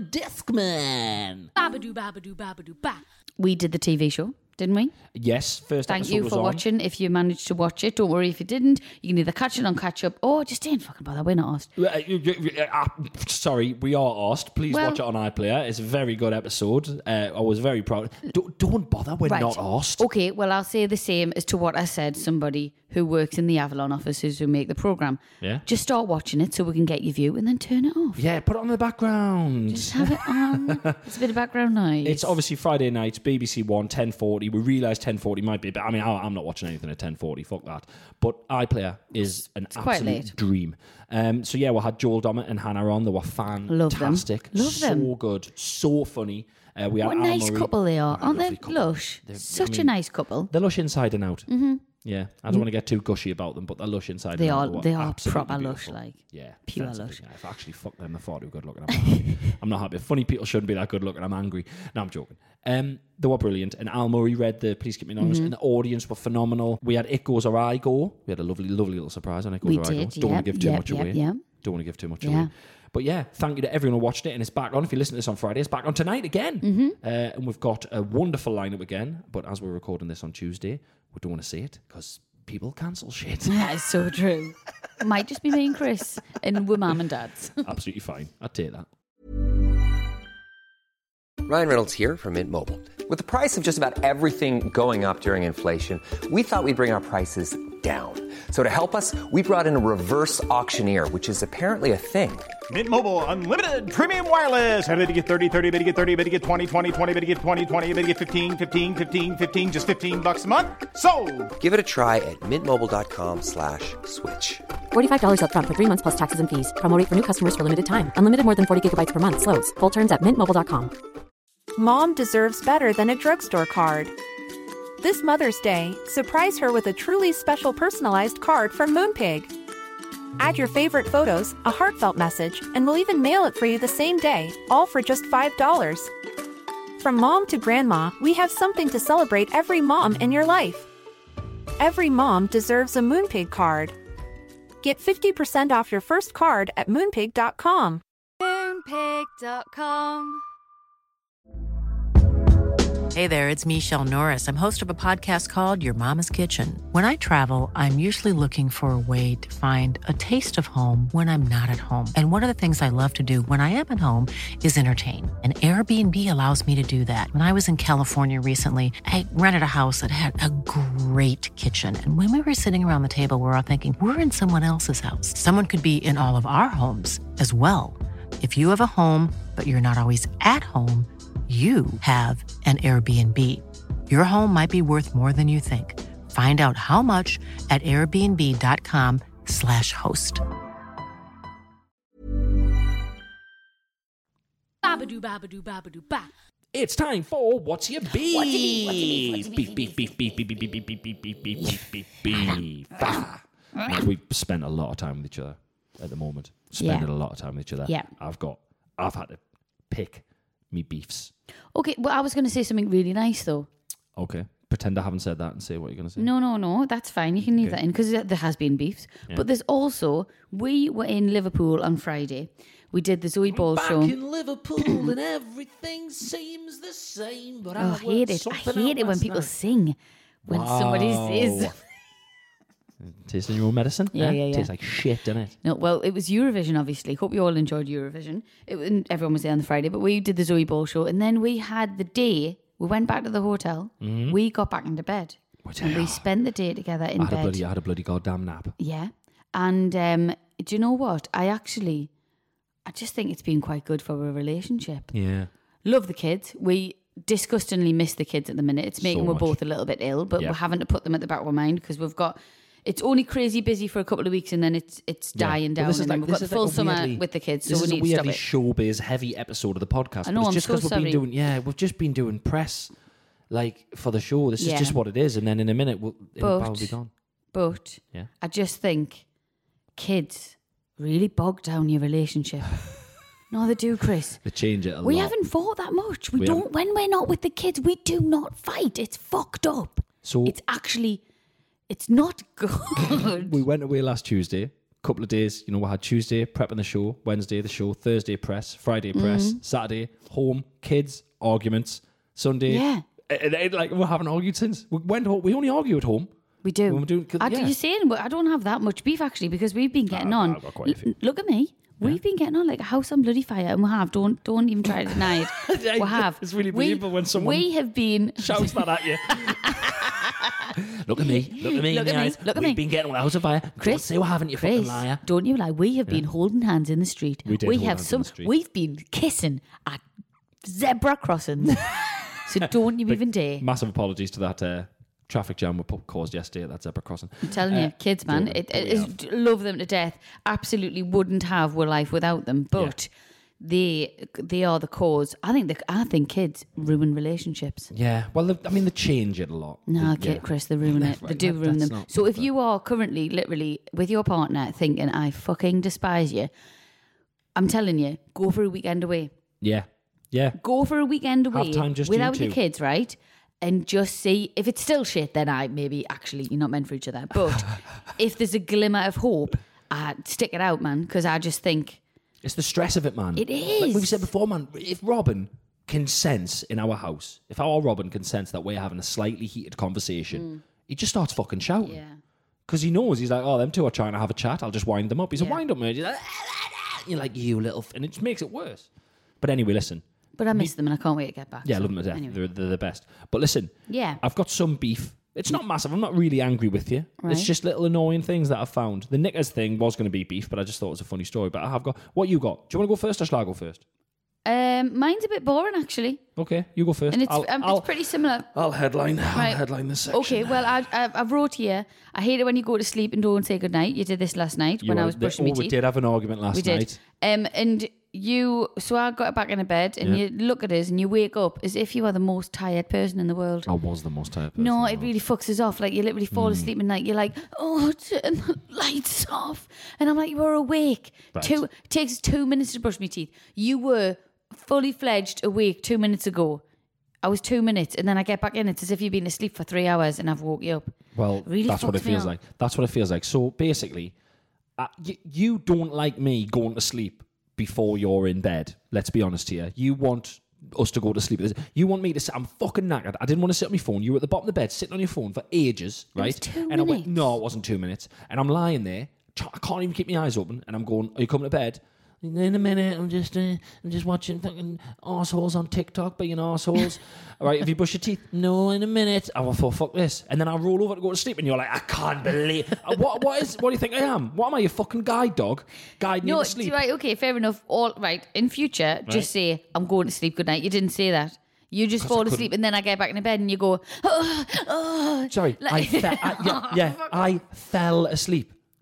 Discman. Babadoo, babadoo, babadoo, ba. we did the T V show, didn't we? Yes, first Thank episode you was for on. watching. If you managed to watch it, don't worry if you didn't. You can either catch it on catch up or just ain't fucking bother. We're not asked. Uh, you- you- you- uh, Sorry, we are asked. Please Well- watch it on iPlayer. It's a very good episode. Uh, I was very proud. Don't, don't bother. We're Right. not asked. Okay, well, I'll say the same as to what I said. Somebody who works in the Avalon offices who make the program. Yeah. Just start watching it so we can get your view and then turn it off. Yeah, put it on the background. Just have it on. It's a bit of background noise. It's obviously Friday night, B B C One, ten forty. We realise ten forty might be, but I mean, I, I'm not watching anything at ten forty. Fuck that. But iPlayer is an quite absolute late. dream. Um, so yeah, we had Joel Dommett and Hannah on. They were Love them. fantastic. Love so them. good. So funny. Uh, we had What a Al nice Murray. couple they are. What a Aren't they lovely couple. lush? They're- I Such a mean, nice couple. They're lush inside and out. Mm-hmm. Yeah, I don't want to get too gushy about them, but they're lush inside They and are- out. Were they are absolutely proper lush, beautiful. like, yeah, pure offensively, lush. yeah, if I actually fuck them, they're far too good looking. I'm not happy. I'm not happy. Funny people shouldn't be that good looking. I'm angry. No, I'm joking. Um, they were brilliant, and Al Murray read the Please Keep Me Anonymous, Mm-hmm. and the audience were phenomenal. We had It Goes or I Go. We had a lovely, lovely little surprise on It Goes We or I Go. did, Don't want yep, to give too yep, much yep, away. yep. Don't want to give too much Yeah. away. But yeah, thank you to everyone who watched it, and it's back on. If you listen to this on Friday, it's back on tonight again. Mm-hmm. Uh, and we've got a wonderful lineup again. But as we're recording this on Tuesday, we don't want to say it because people cancel shit. That is so true. Might just be me and Chris and we're mum and dad's. Absolutely fine. I'd take that. Ryan Reynolds here from Mint Mobile. With the price of just about everything going up during inflation, we thought we'd bring our prices down. So to help us, we brought in a reverse auctioneer, which is apparently a thing. Mint Mobile Unlimited Premium Wireless. How to get thirty, thirty, how to get thirty, how to get twenty, twenty, twenty, how to get twenty, twenty, how to get fifteen, fifteen, fifteen, fifteen, just fifteen bucks a month? Sold! Give it a try at mintmobile.com slash switch. forty-five dollars up front for three months plus taxes and fees. Promo rate for new customers for limited time. Unlimited more than forty gigabytes per month. Slows full terms at mint mobile dot com. Mom deserves better than a drugstore card. This Mother's Day, surprise her with a truly special personalized card from Moonpig. Add your favorite photos, a heartfelt message, and we'll even mail it for you the same day, all for just five dollars. From mom to grandma, we have something to celebrate every mom in your life. Every mom deserves a Moonpig card. Get fifty percent off your first card at moonpig dot com. Moonpig dot com. Hey there, it's Michelle Norris. I'm host of a podcast called Your Mama's Kitchen. When I travel, I'm usually looking for a way to find a taste of home when I'm not at home. And one of the things I love to do when I am at home is entertain. And Airbnb allows me to do that. When I was in California recently, I rented a house that had a great kitchen. And when we were sitting around the table, we were all thinking, we're in someone else's house. Someone could be in all of our homes as well. If you have a home, but you're not always at home, you have an Airbnb. Your home might be worth more than you think. Find out how much at airbnb.com slash host. Babadoo, babadoo, babadoo, ba. It's time for What's Your Beef? What's your beef? What's your beef? What's your Beef, beef, beef, beef, beef, beef, beef, beef, beef, beef, beef, beef, beef. Ah. We've spent a lot of time with each other at the moment. Spending Yeah. a lot of time with each other. Yeah. I've got, I've had to pick me beefs. Okay, well, I was going to say something really nice, though. Okay. Pretend I haven't said that and say what you're going to say. No, no, no, that's fine. You can leave Okay. that in because there has been beefs. Yeah. But there's also, we were in Liverpool on Friday. We did the Zoe Ball Back show. in Liverpool and everything seems the same. But Oh, I I hate it. I hate it when people sing. When somebody says... Tasting your own medicine? Yeah, yeah, yeah. Tastes like shit, doesn't it? No, well, it was Eurovision, obviously. Hope you all enjoyed Eurovision. It, and everyone was there on the Friday, but we did the Zoe Ball show. And then we had the day, we went back to the hotel. Mhm. We got back into bed. And we spent the day together in I had bed. a bloody, I had a bloody goddamn nap. Yeah. And um, do you know what? I actually, I just think it's been quite good for a relationship. Yeah. Love the kids. We disgustingly miss the kids at the minute. It's making So we're much. both a little bit ill, but Yeah. we're having to put them at the back of our mind because we've got, it's only crazy busy for a couple of weeks and then it's it's Yeah. dying Well, down. this is And then like- we've got this the is full like a summer weirdly- with the kids, so This we is a need to stop weirdly it. showbiz heavy episode of the podcast. I know, but I'm it's just so because we've sorry. been doing, yeah, we've just been doing press, like for the show. This Yeah. is just what it is, and then in a minute, we'll, it'll But- probably be gone. But Yeah. I just think kids really bog down your relationship. No, they do, Chris. They change it a We lot. haven't fought that much. We, We don't. haven't. When we're not with the kids, we do not fight. It's fucked up. So It's actually, it's not good. we went away last Tuesday. Couple of days, you know, we had Tuesday prepping the show, Wednesday the show, Thursday press, Friday press, Mhm. Saturday home, kids, arguments, Sunday. Yeah. And, and, like we haven't argued since. We went home. We only argue at home. We do. When we're doing, 'cause- I, yeah. You're saying, but I don't have that much beef actually because we've been getting I've- on. I've got quite a few. L- look at me. We've been getting on like a house on bloody fire, and we have. Don't don't even try to deny it. We have. It's really We- believable when someone we have been shouts that at you. Look at me. Look at me. Look in at the me, eyes. look at We've me. been getting on the house of fire. Don't Chris, say we haven't, you Chris, fucking liar. don't you lie? We have been holding hands in the street. We did hold have hands in some. the street. We've been kissing at zebra crossings. So don't you even dare. Massive apologies to that uh, traffic jam we put- caused yesterday at that zebra crossing. I'm telling Uh, you, kids, man, don't- it, don't it we is have? love them to death. Absolutely wouldn't have our life without them. But they they are the cause. I think the, I think kids ruin relationships. Yeah, well, they- I mean, they change it a lot. No, They- yeah. Chris, they ruin it. They Right, do let- ruin let's them. not So talk if you are currently, literally, with your partner thinking, I fucking despise you, I'm telling you, go for a weekend away. Yeah, yeah. Go for a weekend away time just you without your two. kids, right? And just see if it's still shit. Then I maybe actually you're not meant for each other. But if there's a glimmer of hope, uh, stick it out, man. Because I just think It's the stress of it, man. It Like is. we've said before, man, if Robin can sense in our house, if our Robin can sense that we're having a slightly heated conversation, he just starts fucking shouting. yeah, Because he knows, he's like, oh, them two are trying to have a chat. I'll just wind them up. He's a Yeah. wind up man. He's like, you're like, you little... F-, and it just makes it worse. But anyway, listen. but I miss them and I can't wait to get back. Yeah, I so, love them to death. anyway. They're, they're the best. But listen, Yeah, I've got some beef. It's not massive. I'm not really angry with you. Right. It's just little annoying things that I've found. The Knickers thing was going to be beef, but I just thought it was a funny story. But I have got... What you got? Do you want to go first or shall I go first? um, mine's a bit boring actually, Okay, you go first. and it's I'll, um, I'll, it's pretty similar. I'll headline. I'll Right. headline this section. Okay, well, I, I, I've wrote here. I hate it when you go to sleep and don't say goodnight. You did this last night You when I were- was brushing oh, my we teeth. did have an argument last we did. night. Um, and you, so I got back in a bed, and Yeah. you look at us, and you wake up as if you are the most tired person in the world. I was the most tired person. No, in the it world. really fucks us off. Like you literally fall Hmm. asleep at night. You're like, oh, turn the lights off, and I'm like, you were awake. Right. Two it takes two minutes to brush my teeth. You were fully fledged awake two minutes ago. I was two minutes, and then I get back in. It's as if you've been asleep for three hours, and I've woke you up. Well, Really that's what it fucks me feels up. like. That's what it feels like. So basically, uh, y- you don't like me going to sleep before you're in bed. Let's be honest here. You want us to go to sleep. You want me to sit. I'm fucking knackered. I didn't want to sit on my phone. You were at the bottom of the bed sitting on your phone for ages, was right? two and I went, minutes. no, it wasn't two minutes. And I'm lying there. tr- I can't even keep my eyes open. And I'm going, are you coming to bed? In a minute, I'm just, uh, I'm just watching fucking arseholes on TikTok being arseholes. All right, if you brush your teeth, no, in a minute. I thought, fuck this, and then I roll over to go to sleep, and you're like, I can't believe. Uh, what, what is? What do you think I am? What am I? Your fucking guide dog, guiding you No, to sleep? right, okay, fair enough. All right, in future, Right. just say I'm going to sleep. Good night. You didn't say that. You just 'Cause I fall couldn't. asleep, and then I get back in the bed, and you go, oh, oh. Sorry, Like- I fe- I, yeah, yeah, I fell asleep.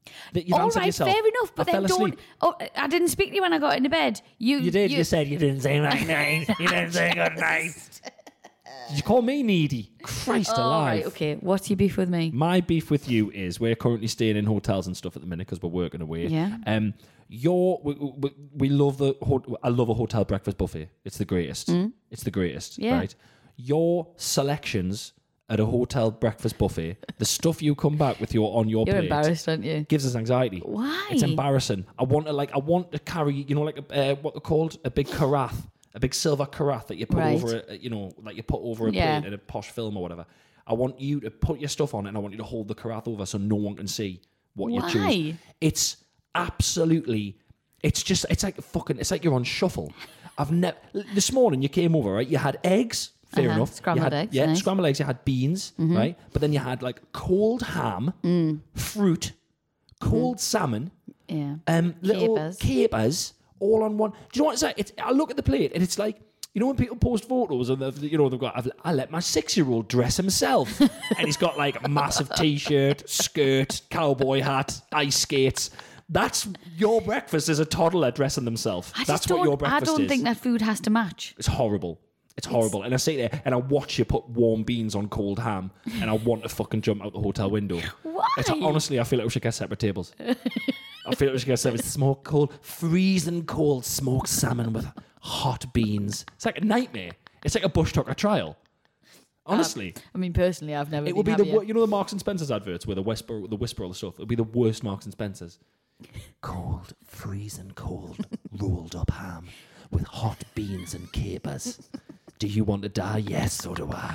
That you've All answered right, yourself. fair enough, but I then fell don't. asleep. Oh, I didn't speak to you when I got into bed. You, You did. You, said you didn't say night night. You didn't say good night. Did you call me needy? Christ Oh, alive. right, okay. What's your beef with me? My beef with you is we're currently staying in hotels and stuff at the minute because we're working away. Yeah. Um, your we, we, we love the ho- I love a hotel breakfast buffet. It's the greatest. Mm. It's the greatest. Yeah. Right. Your selections at a hotel breakfast buffet, the stuff you come back with your on your You're plate, embarrassed, aren't you? gives us anxiety. Why? It's embarrassing. I want to like I want to carry you know like a, uh, what they're called a big carafe, a big silver carafe that you put Right. over a, you know like you put over a Yeah. plate in a posh film or whatever. I want you to put your stuff on it and I want you to hold the carafe over so no one can see what you Why? choose. It's absolutely. It's just. It's like fucking. It's like you're on shuffle. I've never. This morning you came over, right? You had eggs. Fair Uh-huh, enough. scrambled you had, eggs, Yeah, nice. scrambled eggs. You had beans, Mhm. right? But then you had like cold ham, Mm. fruit, cold salmon, Yeah. um, little Capers. capers, all on one. Do you know what it's like? It's, I look at the plate and it's like, you know when people post photos and they've, you know they've got, I've, I let my six-year-old dress himself, and he's got like a massive t-shirt, skirt, cowboy hat, ice skates. That's your breakfast as a toddler dressing themselves. I just That's don't, what your I breakfast don't is. think that food has to match. It's horrible. It's horrible. And I sit there and I watch you put warm beans on cold ham and I want to fucking jump out the hotel window. Why? It's, honestly, I feel like we should get separate tables. I feel like we should get separate smoked cold, freezing cold smoked salmon with hot beans. It's like a nightmare. It's like a bush tucker trial. Honestly. I mean, personally, I've never It been would be the happier. wor- you know the Marks and Spencer's adverts where the whisper the whisper all the stuff. It would be the worst Marks and Spencer's. Cold, freezing cold, rolled up ham with hot beans and capers. Do you want to die? Yes, so do I.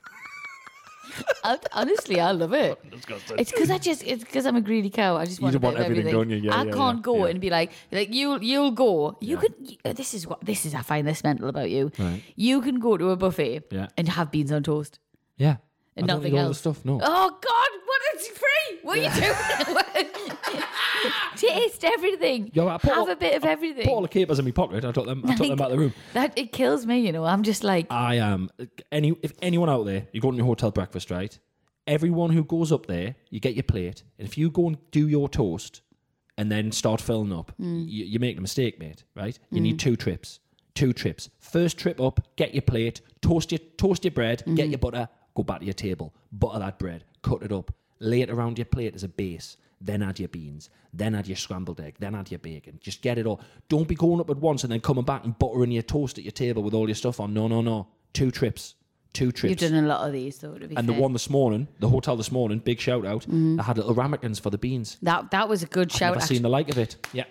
I, honestly, I love it. Disgusting. It's because I just it's because I'm a greedy cow. I just You want, a just want bit of everything, everything. don't you? Yeah, I yeah, can't yeah, go yeah. and be like like you you'll go. You could. You, this is what this is. I find this mental about you. Right. You can go to a buffet Yeah. and have beans on toast Yeah. and I don't nothing need all else. the stuff, no. Oh God! What is free? What are you doing? Taste everything. Yo, I put have all- a bit of everything. Put all the capers in my pocket. I took them. I took them out of the room. That it kills me. You know. I'm just like I am. Any if anyone out there, you go on your hotel breakfast, right? Everyone who goes up there, you get your plate, and if you go and do your toast and then start filling up, Mm. you, you make a mistake, mate. Right? You need two trips. Two trips. First trip up, get your plate, toast your toast your bread, Mm-hmm. get your butter, go back to your table, butter that bread, cut it up, lay it around your plate as a base. Then add your beans, then add your scrambled egg, then add your bacon. Just get it all. Don't be going up at once and then coming back and buttering your toast at your table with all your stuff on. No, no, no. Two trips. Two trips. you've done a lot of these, though. To be And fair. the one this morning, the hotel this morning, big shout out, Mhm. I had little ramekins for the beans. that that was a good I've shout. never seen the like of it. Yeah.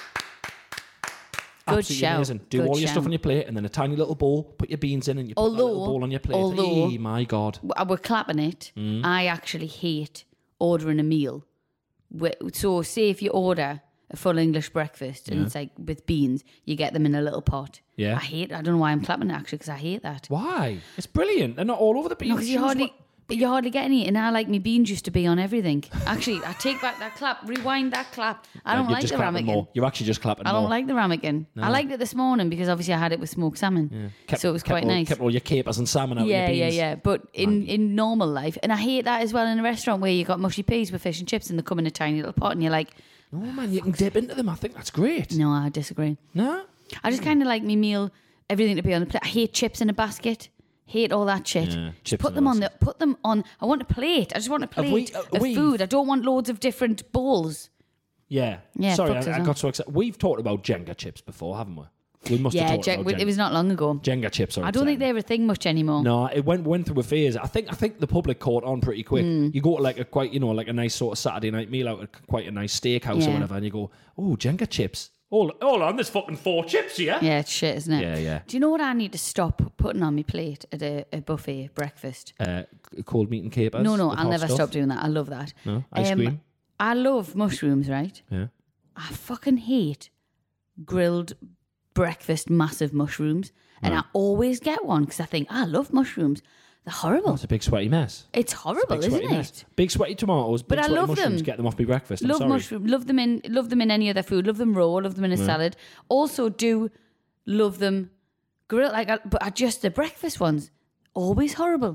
Good Absolutely shout. amazing. Do Good all your shout. stuff on your plate and then a tiny little bowl, put your beans in and you put that little Although- bowl on your plate. although- Eey, my God. W- We're clapping it. Mm. I actually hate ordering a meal. Wh- So, say if you order a full English breakfast and Yeah. it's like with beans, you get them in a little pot. Yeah. I hate. I don't know why I'm clapping it actually because I hate that. Why? It's brilliant. They're not all over the beans. No, because you Choose hardly. what- You hardly get any, and I like me beans used to be on everything. Actually, I take back that clap, rewind that clap. I No, don't you're like just the clapping ramekin. more. You're actually just clapping I more. don't like the ramekin. I No. liked it this morning because obviously I had it with smoked salmon, Yeah. Kept- so it was kept quite all, nice. Kept all your capers and salmon out Yeah, of your yeah, beans. yeah. But in, in normal life, and I hate that as well in a restaurant where you got mushy peas with fish and chips and they come in a tiny little pot and you're like, No, man, you can dip into them. I think that's great. no, I disagree. No? I just kind of like me meal, everything to be on the plate. I hate chips in a basket. Hate all that shit. Yeah, Just chips put in a them on the. Put them on. I want a plate. I just want a Have we- plate uh, of we've- food. I don't want loads of different bowls. Yeah. Yeah, Sorry, fucks us I, I up. got so excited. We've talked about Jenga chips before, haven't we? We must Yeah, have talked Jen- about Jenga. it was not long ago. Jenga chips are I don't think insane. they're a thing much anymore. No, it went went through a phase. I think I think the public caught on pretty quick. Mm. You go to like a quite you know like a nice sort of Saturday night meal out at quite a nice steakhouse Yeah. or whatever, and you go, oh, Jenga chips. Hold, hold on, there's fucking four chips here. Yeah, it's shit, isn't it? Yeah, yeah. Do you know what I need to stop putting on my plate at a, a buffet breakfast? Uh, cold meat and capers. no, no, with I'll hot never stuff. stop doing that. I love that. No, ice Um, cream. I love mushrooms, right? Yeah. I fucking hate grilled breakfast massive mushrooms. And Right. I always get one because I think, I love mushrooms. They're horrible. Oh, it's a big sweaty mess. It's horrible, Big sweaty isn't mess. it? Big sweaty tomatoes. Big But I sweaty love mushrooms. them. Get them off my breakfast. I'm Love sorry. mushroom. Love them in. Love them in any other food. Love them raw. Love them in a Yeah. salad. Also, do love them grilled. Like, I, but I just the breakfast ones always horrible.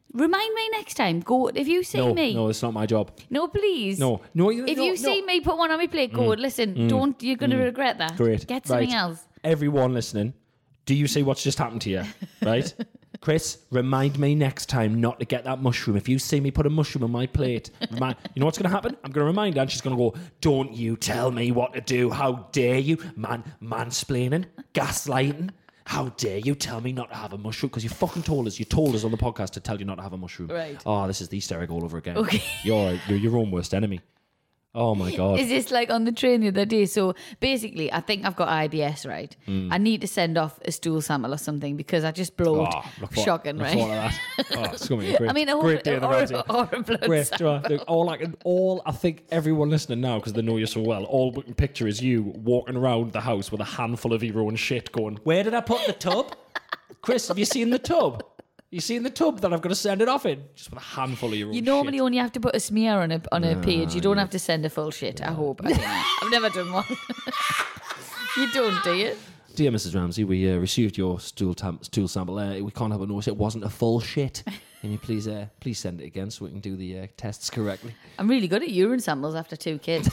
Remind me next time. Go if you see no, me. No, it's not my job. No, please. No, no. You, If no, you no. see me put one on my plate, go. Mm. Listen, Mm. don't. You're going to Mm. regret that. Great. Get something Right. else. Everyone listening, do you see what's just happened to you? Right? Chris, remind me next time not to get that mushroom. If you see me put a mushroom on my plate, remind, you know what's going to happen? I'm going to remind her and she's going to go, don't you tell me what to do. How dare you? Man, mansplaining, gaslighting. How dare you tell me not to have a mushroom? Because you fucking told us. You told us on the podcast to tell you not to have a mushroom. Right. Oh, this is the hysteric all over again. Okay. You're, you're your own worst enemy. Oh, my God. Is this like on the train the other day? So basically, I think I've got I B S, right? Mm. I need to send off a stool sample or something because I just blowed. Oh, look for- Shocking, look right? for that. Oh, it's going to be a great, I mean, a great day in the or, round here. or a blood Great. sample. Do you know, all I can, all I think everyone listening now, because they know you so well, all we can picture is you walking around the house with a handful of your own shit going, where did I put the tub? Chris, have you seen the tub? You seen the tub that I've got to send it off in? Just with a handful of your own You normally shit. only have to put a smear on a on a Ah, page. You don't yeah. have to send a full shit. I hope. I don't know. I've never done one. You don't, do you? Dear Missus Ramsey, we uh, received your stool, tam- stool sample. Uh, we can't help but notice it wasn't a full shit. Can you please uh, please send it again so we can do the uh, tests correctly? I'm really good at urine samples after two kids.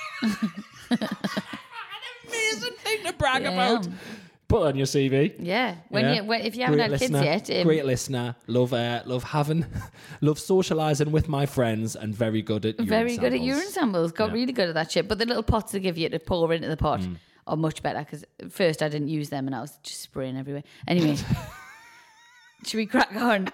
Amazing thing to brag Yeah. about. Put on your C V. Yeah. When Yeah. you when, if you haven't Great had listener, kids yet, um, great listener. Love, uh, love having, love socialising with my friends, and very good at urine very good at samples. urine samples. Got Yeah. really good at that shit. But the little pots they give you to pour into the pot Mm. are much better because at first I didn't use them and I was just spraying everywhere. Anyway, should we crack on?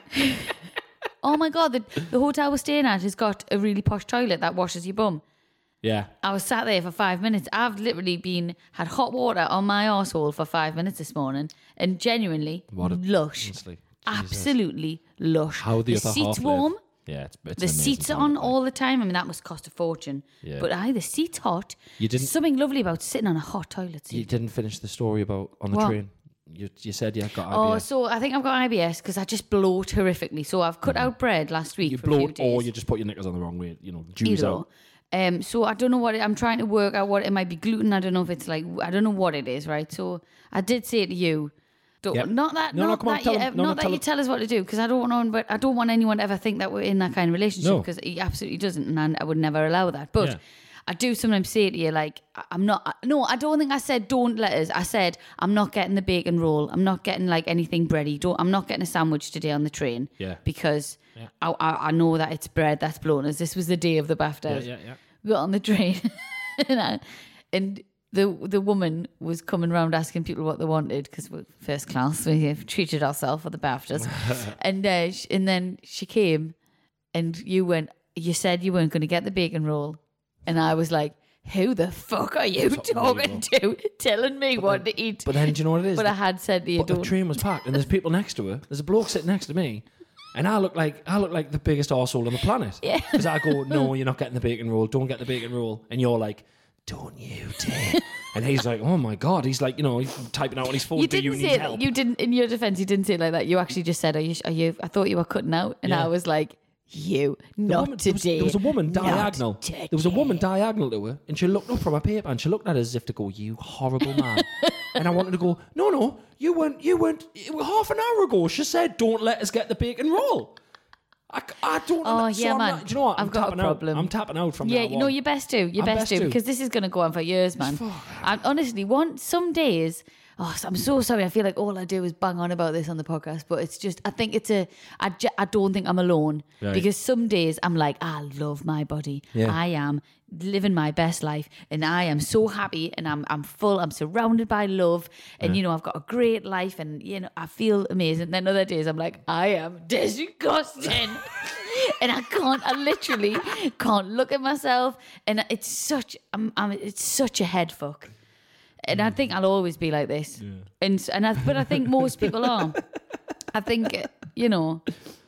Oh my God, the, the hotel we're staying at has got a really posh toilet that washes your bum. Yeah. I was sat there for five minutes. I've literally been had hot water on my arsehole for five minutes this morning, and genuinely What a- lush, honestly, absolutely lush. How the, other seats half warm. live. Yeah, it's, it's The an amazing seats are time on to play. all the time. I mean, that must cost a fortune. Yeah. But aye, the seat's hot. You didn't- There's something lovely about sitting on a hot toilet seat. You didn't finish the story about on the What? train. You you said you got I B S. Oh, so I think I've got I B S because I just bloat horrifically. So I've cut out bread last week you for a few blow, days. or you just put your knickers on the wrong way. You know, Jews Either out. or. Um, so I don't know what it, I'm trying to work out. What it might be gluten. I don't know if it's like I don't know what it is. Right. So I did say to you, don't, Yep. not that, No, no, not come on, that, tell you, him. ev- No, no, not that tell you him. tell us what to do because I don't want. But I don't want anyone to ever think that we're in that kind of relationship No. because he absolutely doesn't, and I, I would never allow that. But Yeah. I do sometimes say to you, like, I- I'm not. I- No, I don't think I said don't let us. I said I'm not getting the bacon roll. I'm not getting like anything bready. Don't. I'm not getting a sandwich today on the train. Yeah. Because Yeah. I, I I know that it's bread that's blown us. This was the day of the BAFTAs. Yeah, yeah, yeah. Got on the train, and, I, and the the woman was coming around asking people what they wanted because we're first class. We have treated ourselves for the BAFTAs, and uh, sh- and then she came, and you went. You said you weren't going to get the bacon roll, and I was like, "Who the fuck are you That's talking to, telling me what to eat?" But then, do you know what it is? But I had said to you, But the "Don't." train was packed, and there's people next to her. There's a bloke sitting next to me, and I look like I look like the biggest arsehole on the planet. Yeah. Because I go, no, you're not getting the bacon roll. Don't get the bacon roll. And you're like, don't you dare. And he's like, oh my God. He's like, you know, he's typing out on his phone. You Do you didn't need say help? that. You didn't. In your defense, you didn't say it like that. You actually just said, "Are you? Are you?" I thought you were cutting out, and Yeah. I was like, "You, The not woman- there was- today." There was a woman Not diagonal. today. There was a woman diagonal to her, and she looked up from her paper, and she looked at us as if to go, "You horrible man." And I wanted to go, "No, no, you weren't. You weren't. It was half an hour ago. She said, don't let us get the bacon roll.' I, I don't. Oh, so yeah, I'm man. Not, do you know what? I'm I've got a tapping problem. Out. I'm tapping out from Yeah, now you know, on. you best do. You I'm best, best do to. because this is going to go on for years, man. And honestly, one some days. Oh, I'm so sorry. I feel like all I do is bang on about this on the podcast, but it's just I think it's a. I, ju- I don't think I'm alone Right. because some days I'm like I love my body. Yeah. I am living my best life, and I am so happy, and I'm I'm full. I'm surrounded by love, and Yeah. you know I've got a great life, and you know I feel amazing. Then other days I'm like I am disgusting. And I can't, I literally can't look at myself. And it's such, I'm, I'm, it's such a head fuck. And I think I'll always be like this. And, and I, but I think most people are. I think, you know,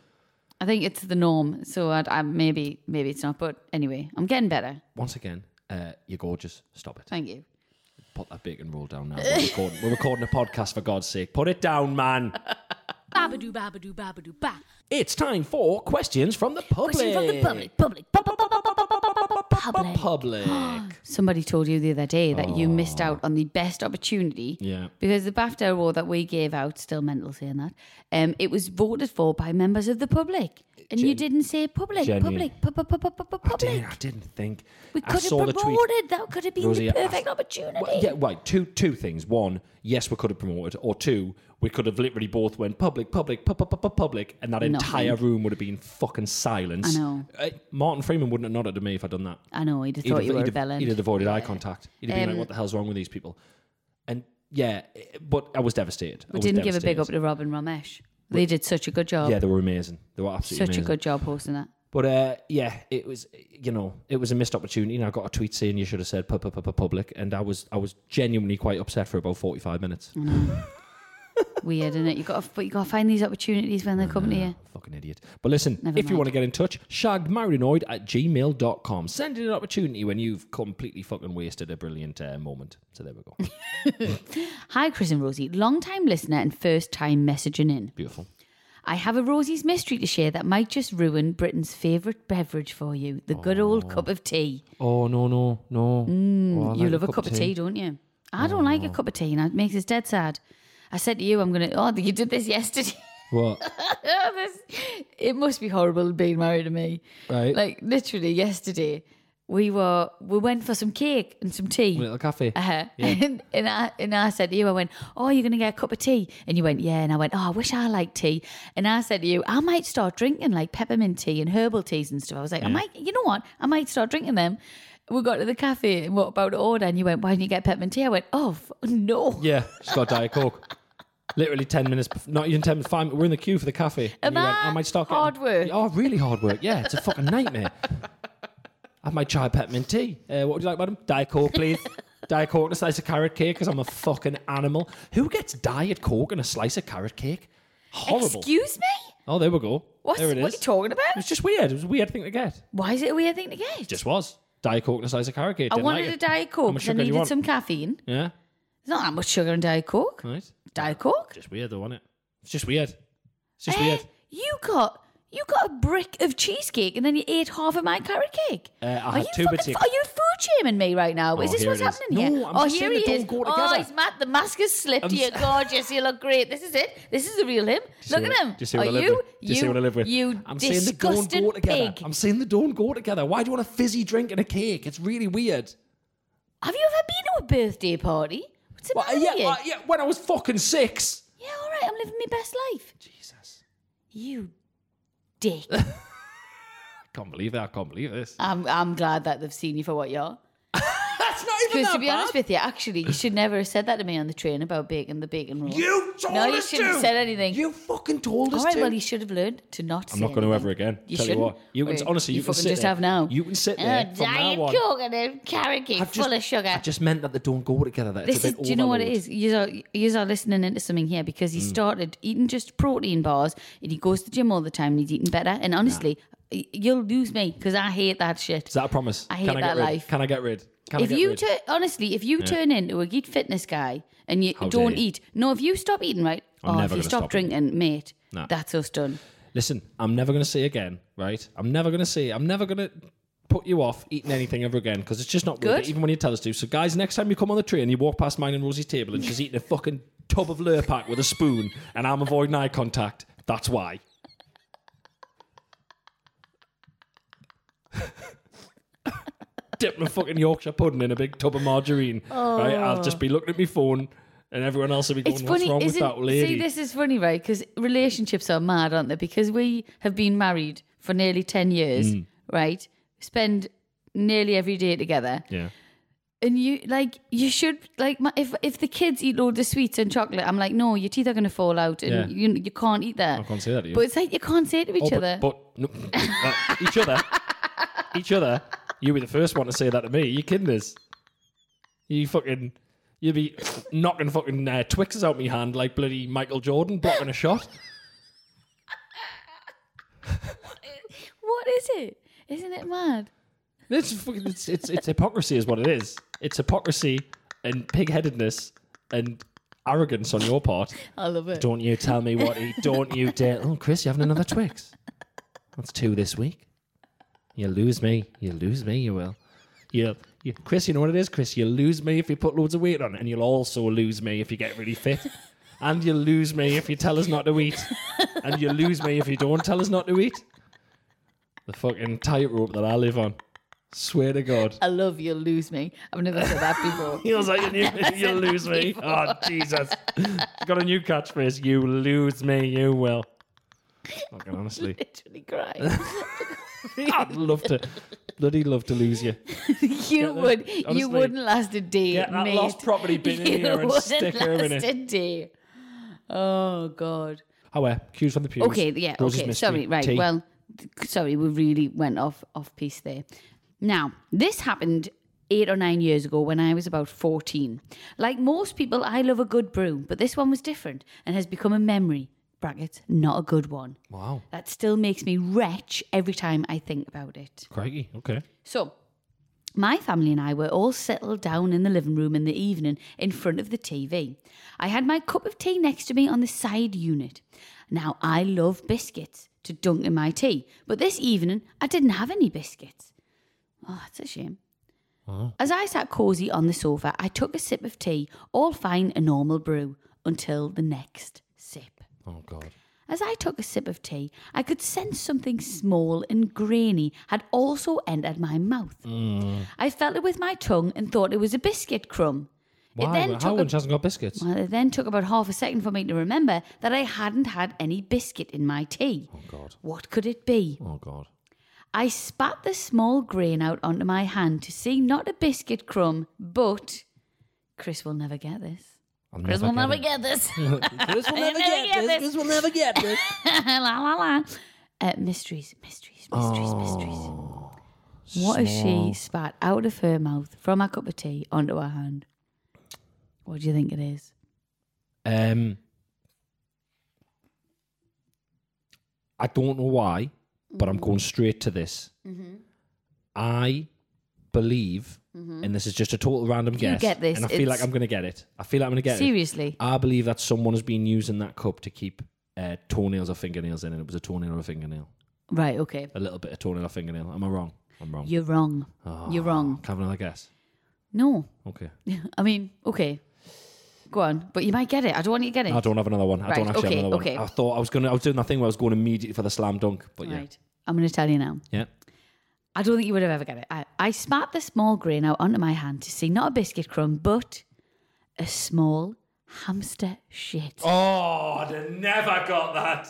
I think it's the norm. So I, I maybe, maybe it's not. But anyway, I'm getting better. Once again, uh, you're gorgeous. Stop it. Thank you. Put that bacon roll down now. We're recording, we're recording a podcast, for God's sake. Put it down, man. Babadoo, babadoo, babadoo, ba. It's time for questions from the public. Question from the public, public, public, public, public, public, public, public. Public. Somebody told you the other day that you missed out on the best opportunity. Yeah. Because the BAFTA award that we gave out, still mental saying that, um, it was voted for by members of the public. And Gen- you didn't say public, Genuine. public, pu- pu- pu- pu- pu- pu- I public. didn't, I didn't think. We I could saw have the tweet. promoted. That could have been Rosie, the perfect I- opportunity. Well, yeah, right. Two two things. One, yes, we could have promoted, or two, we could have literally both went public, public, pu- pu- pu- pu- public, and that Nothing. entire room would have been fucking silence. I know. Uh, Martin Freeman wouldn't have nodded to me if I'd done that. I know, he'd have He'd thought have- you were he'd a have- villain. He'd have avoided eye contact. He'd have been Um, like, "What the hell's wrong with these people?" And yeah, but I was devastated. I We was didn't give a big up devastated. to Robin Ramesh. They did such a good job. Yeah, they were amazing. They were absolutely Such amazing. a good job hosting that. But uh, yeah, it was, you know, it was a missed opportunity. And I got a tweet saying you should have said pu- pu- pu- pu- public, and I was I was genuinely quite upset for about forty-five minutes. Weird, isn't it? You got to, but you got to find these opportunities when they come to you. Fucking idiot. But listen, Never if you mind. want to get in touch, shaggedmarriedanoid at gmail dot com. Send in an opportunity when you've completely fucking wasted a brilliant uh, moment. So there we go. Hi, Chris and Rosie, long time listener and first time messaging in. Beautiful. I have a Rosie's mystery to share that might just ruin Britain's favourite beverage for you, the good old cup of tea. Oh, no, no, no. Mm, Oh, I you like love a cup of tea, don't you? I don't like a cup of tea, and it makes us dead sad. I said to you, I'm going to, oh, you did this yesterday. What? This- it must be horrible being married to me. Right. Like, literally, yesterday, we were, we went for some cake and some tea. A little cafe. Uh-huh. Yeah. And, and, I, and I said to you, I went, oh, you're going to get a cup of tea? And you went, yeah. And I went, oh, I wish I liked tea. And I said to you, I might start drinking like peppermint tea and herbal teas and stuff. I was like, I might, you know what? I might start drinking them. We got to the cafe and what about to order? And you went, why didn't you get peppermint tea? I went, oh, f- no. Yeah, she's got Diet Coke. Literally ten minutes, bef- not even ten minutes, five, we're in the queue for the cafe. And Am you went, I I might start hard getting, work? Oh, really hard work. Yeah, it's a fucking nightmare. I might try peppermint tea. Uh, what would you like, madam? Diet Coke, please. Diet Coke and a slice of carrot cake because I'm a fucking animal. Who gets Diet Coke and a slice of carrot cake? Horrible. Excuse me? Oh, there we go. What's, there it is. what are you talking about? It was just weird. It was a weird thing to get. Why is it a weird thing to get? It just was. Diet Coke and a slice of carrot cake. I Didn't wanted like a it. Diet How Coke much because I sugar do you needed want? some caffeine. Yeah, There's not that much sugar in Diet Coke. right. Diet Coke? Just weird though, wasn't it? It's just weird. It's just Eh, weird. You got you got a brick of cheesecake and then you ate half of my carrot cake. Uh, I are had you two fucking, bits of- Are you food shaming me right now? is Oh, this here what's it is. happening No, here? I'm oh, just here saying he they is. don't go Oh, together. he's mad. The mask has slipped. I'm You're s- gorgeous. You look great. This is it. This is the real him. Do you Look see at what- him. Do you see are what I live you? with? Do you see you, what I live with? You I'm saying they don't disgusting go together. pig. I'm saying they don't go together. Why do you want a fizzy drink and a cake? It's really weird. Have you ever been to a birthday party? What's the Well, matter yeah, with you? well, yeah, when I was fucking six. Yeah, all right. I'm living my best life. Jesus. You dick. I can't believe it. I can't believe this. I'm I'm glad that they've seen you for what you are. That's not even Because that to be bad. honest with you, actually, you should never have said that to me on the train about bacon, the bacon roll. You told No, you us shouldn't to. have said anything. You fucking told us All right, to. well, you should have learned to not I'm say not going to anything. ever again. You Tell shouldn't. you what. You can, Wait, honestly, you, you can fucking sit just there. have now. You can sit Oh, there from Diet now on. Coke and a carrot cake I've just- full of sugar. I just meant that they don't go together. That This it's a is, bit do you know what it overload. is? You are, you are listening into something here because Mm. he started eating just protein bars and he goes to the gym all the time and he's eating better. And honestly, y you'll lose me because I hate that shit. Is that a promise? I hate Can I that get rid? life. Can I get rid? Can If I get you rid? turn, honestly, if you Yeah. turn into a Geet Fitness guy and you How dare don't you. eat, no, if you stop eating, right? I'm oh, never if you gonna stop, stop drinking, mate, Nah. that's us done. Listen, I'm never going to say again, right? I'm never going to say, I'm never going to put you off eating anything ever again because it's just not worth Good. it, even when you tell us to. So, guys, next time you come on the train, you walk past mine and Rosie's table and she's eating a fucking tub of Lurpak with a spoon and I'm avoiding eye contact. That's why. Dip my fucking Yorkshire pudding in a big tub of margarine. Right? I'll just be looking at my phone and everyone else will be going, It's what's funny, wrong with isn't that lady? See, this is funny, right? Because relationships are mad, aren't they? Because we have been married for nearly ten years, Mm. right? Spend nearly every day together. Yeah. And you, like, you should, like, my, if if the kids eat loads of sweets and chocolate, I'm like, no, your teeth are going to fall out and Yeah. you you can't eat that. I can't say that to you. But it's like you can't say it to each Oh, other. But, but no, uh, each other, each other. You were the first one to say that to me. You kidding us? You fucking, you'd be knocking fucking uh, Twixes out my hand like bloody Michael Jordan blocking a shot. What is it? Isn't it mad? It's fucking, it's, it's it's hypocrisy, is what it is. It's hypocrisy and pig-headedness and arrogance on your part. I love it. Don't you tell me what to eat. Don't you dare. Oh, Chris, you having another Twix? That's two this week. You lose me. You lose me, you will. You, you, Chris, you know what it is, Chris? You'll lose me if you put loads of weight on, and you'll also lose me if you get really fit. And you'll lose me if you tell us not to eat. And you'll lose me if you don't tell us not to eat. The fucking tightrope that I live on. Swear to God. I love you'll lose me. I've never said that before. He was like, you, you'll lose me. Before. Oh, Jesus. Got a new catchphrase. You lose me, you will. Fucking honestly. Literally crying. I'd love to, bloody love to lose you. You the- would. honestly, you wouldn't last a day, Get that mate. lost property bin in You here and wouldn't stick her in last it. a day. Oh God. However, cues from the pews. Okay, yeah, Rose's okay. mystery, Sorry, right. tea. Well, th- sorry, we really went off off piece there. Now, this happened eight or nine years ago when I was about fourteen. Like most people, I love a good brew, but this one was different and has become a memory. Brackets, not a good one. Wow. That still makes me retch every time I think about it. Crikey, okay. So, my family and I were all settled down in the living room in the evening in front of the T V. I had my cup of tea next to me on the side unit. Now, I love biscuits to dunk in my tea, but this evening I didn't have any biscuits. Oh, that's a shame. Oh. As I sat cosy on the sofa, I took a sip of tea, all fine, a normal brew, until the next sip. Oh, God. As I took a sip of tea, I could sense something small and grainy had also entered my mouth. Mm. I felt it with my tongue and thought it was a biscuit crumb. Why? It then How took when a- she hasn't got biscuits? Well, it then took about half a second for me to remember that I hadn't had any biscuit in my tea. Oh, God. What could it be? Oh, God. I spat the small grain out onto my hand to see not a biscuit crumb, but Chris will never get this. I'll Chris never will never get get this. Chris will never get this. Chris will never get this. la la la. Uh, mysteries, mysteries, mysteries, mysteries. What has she small. spat out of her mouth from a cup of tea onto her hand? What do you think it is? Um, I don't know why, but I'm going straight to this. Mm-hmm. I believe, Mhm. and this is just a total random You guess, get this, and I feel it's- like I'm going to get it. I feel like I'm going to get Seriously? it. I believe that someone has been using that cup to keep uh, toenails or fingernails in, and it was a toenail or a fingernail. Right, okay. A little bit of toenail or fingernail. Am I wrong? I'm wrong. You're wrong. Oh, You're wrong. Can I have another guess? No. Okay. I mean, okay. Go on. But you might get it. I don't want you to get it. I don't have another one. I Right, don't actually okay, have another okay. one. I thought I was going to, I was doing that thing where I was going immediately for the slam dunk, but yeah. Right. I'm going to tell you now. Yeah. I don't think you would have ever get it. I, I spat the small grain out onto my hand to see not a biscuit crumb, but a small hamster shit. Oh, I'd never got that.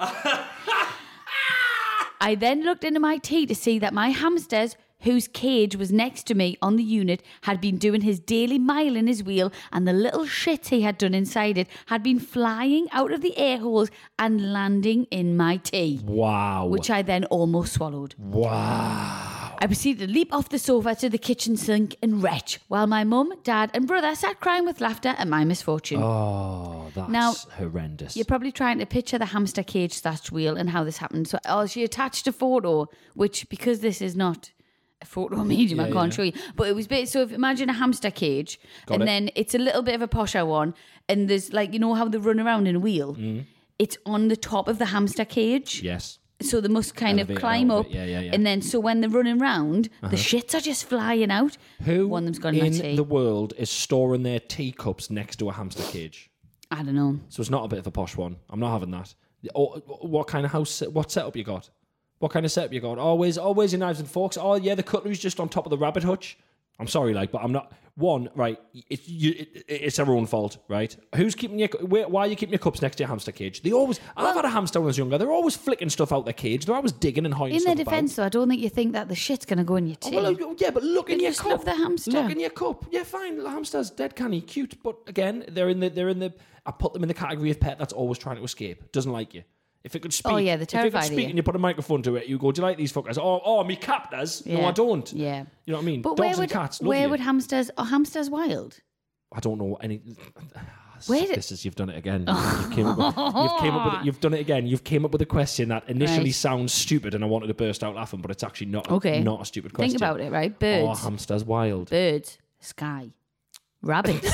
I then looked into my tea to see that my hamsters, whose cage was next to me on the unit, had been doing his daily mile in his wheel, and the little shit he had done inside it had been flying out of the air holes and landing in my tea. Wow. Which I then almost swallowed. Wow. I proceeded to leap off the sofa to the kitchen sink and retch, while my mum, dad, and brother sat crying with laughter at my misfortune. Oh, that's Now, horrendous. You're probably trying to picture the hamster cage slash wheel and how this happened. So, oh, she attached a photo, which, because this is not a photo medium, I Yeah, can't yeah. show you. But it was bit, so if imagine a hamster cage, Got and it. then it's a little bit of a posher one, and there's like, you know how they run around in a wheel? Mm. It's on the top of the hamster cage. Yes. So they must kind Elevate of it climb out up. of it. Yeah, yeah, yeah. And then, so when they're running round, Uh-huh. the shits are just flying out. Who One of them's gone in my in tea. the world is storing their teacups next to a hamster cage? I don't know. So it's not a bit of a posh one. I'm not having that. Oh, what kind of house, what setup you got? What kind of setup you got? Always, always your knives and forks. Oh, yeah, the cutlery's just on top of the rabbit hutch. I'm sorry, like, but I'm not. One, right, it's you, it, it's our own fault, right? Who's keeping your, where, why are you keeping your cups next to your hamster cage? They always, I've had a hamster when I was younger. They're always flicking stuff out their cage. They're always digging and hiding In stuff their about. defence, though, I don't think you think that the shit's going to go in your Oh, tea. well, oh, yeah, but look in You your just cup. love the hamster. Look in your cup. Yeah, fine. The hamster's dead canny, cute, but again, they're in the. They're in the. I put them in the category of pet that's always trying to escape. Doesn't like you. If it could speak, Oh, yeah, they're if it could terrified of speak you. and you put a microphone to it, you go, "Do you like these fuckers?" Oh, oh, me cat does. No, Yeah. I don't. Yeah. You know what I mean? But Dogs where and would cats. Love where you. would hamsters? Are hamsters wild? I don't know any. Where did- This is you've done it again. You've came up with, you've came up with it, you've done it again. You've came up with a question that initially Right. sounds stupid, and I wanted to burst out laughing, but it's actually not. Okay. Not a stupid question. Think about it, right? Oh, Birds. hamsters wild. Birds. Sky. Rabbits.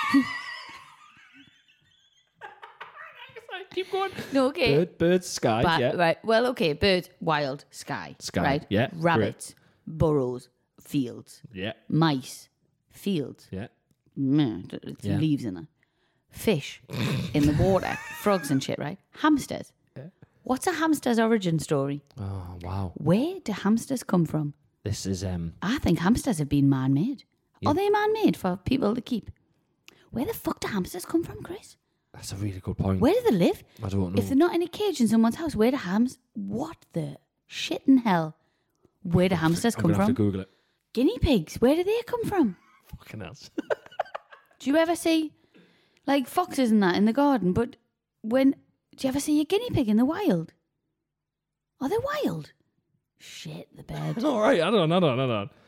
Keep going. No, okay. Bird, birds, sky. Ba- yeah. Right. Well, okay. Birds. Wild. Sky. Sky, Right. yeah, Rabbits. Burrows. fields. Yeah. Mice, fields. Yeah. Mm, it's Yeah. leaves in it. Fish in the water, frogs and shit, right? Hamsters. Yeah. What's a hamster's origin story? Oh, wow. Where do hamsters come from? This is... um. I think hamsters have been man-made. Yeah. Are they man-made for people to keep? Where the fuck do hamsters come from, Chris? That's a really good point. Where do they live? I don't know. If they're not in a cage in someone's house, where do hams... What the shit in hell? Where do hamsters I'm come gonna have from? to Google it. Guinea pigs, where do they come from? Fucking else. Do you ever see, like, foxes and that in the garden, but when... Do you ever see a guinea pig in the wild? Are they wild? Shit, the bed. All right, I don't know, I don't know, I don't know.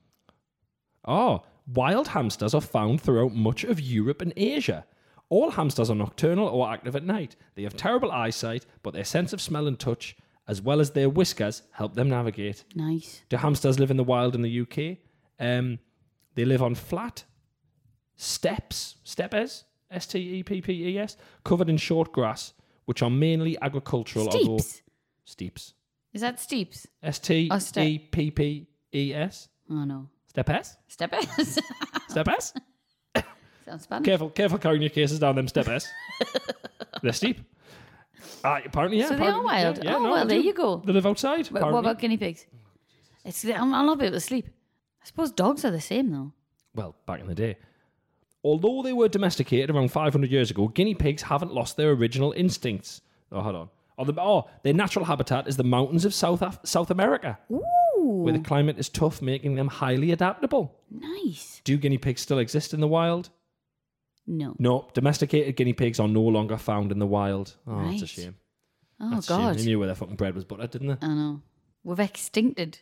Oh, wild hamsters are found throughout much of Europe and Asia. All hamsters are nocturnal or active at night. They have terrible eyesight, but their sense of smell and touch, as well as their whiskers, help them navigate. Nice. Do hamsters live in the wild in the U K? Um, they live on flat steppes, steppes, S T E P P E S, covered in short grass, which are mainly agricultural. Although Steeps. Steeps. Is that steeps? S T Or ste- E P P E S. Oh, no. Steppes? Steppers. Steppes? Sounds Spanish. Careful, careful carrying your cases down them steppes. They're steep. Uh, apparently, yeah. So they are apparently, wild. Yeah, yeah, Oh, no, well, they there do. you go. They live outside. But what apparently. about guinea pigs? It's, I'm, I'm not able to sleep. I suppose dogs are the same, though. Well, back in the day. Although they were domesticated around five hundred years ago, guinea pigs haven't lost their original instincts. Oh, hold on. Oh, the, oh their natural habitat is the mountains of South Af- South America, Ooh. where the climate is tough, making them highly adaptable. Nice. Do guinea pigs still exist in the wild? No. No, domesticated guinea pigs are no longer found in the wild. Oh, Right. that's a shame. Oh, That's a shame. God. They knew where their fucking bread was buttered, didn't they? I know. We've extincted.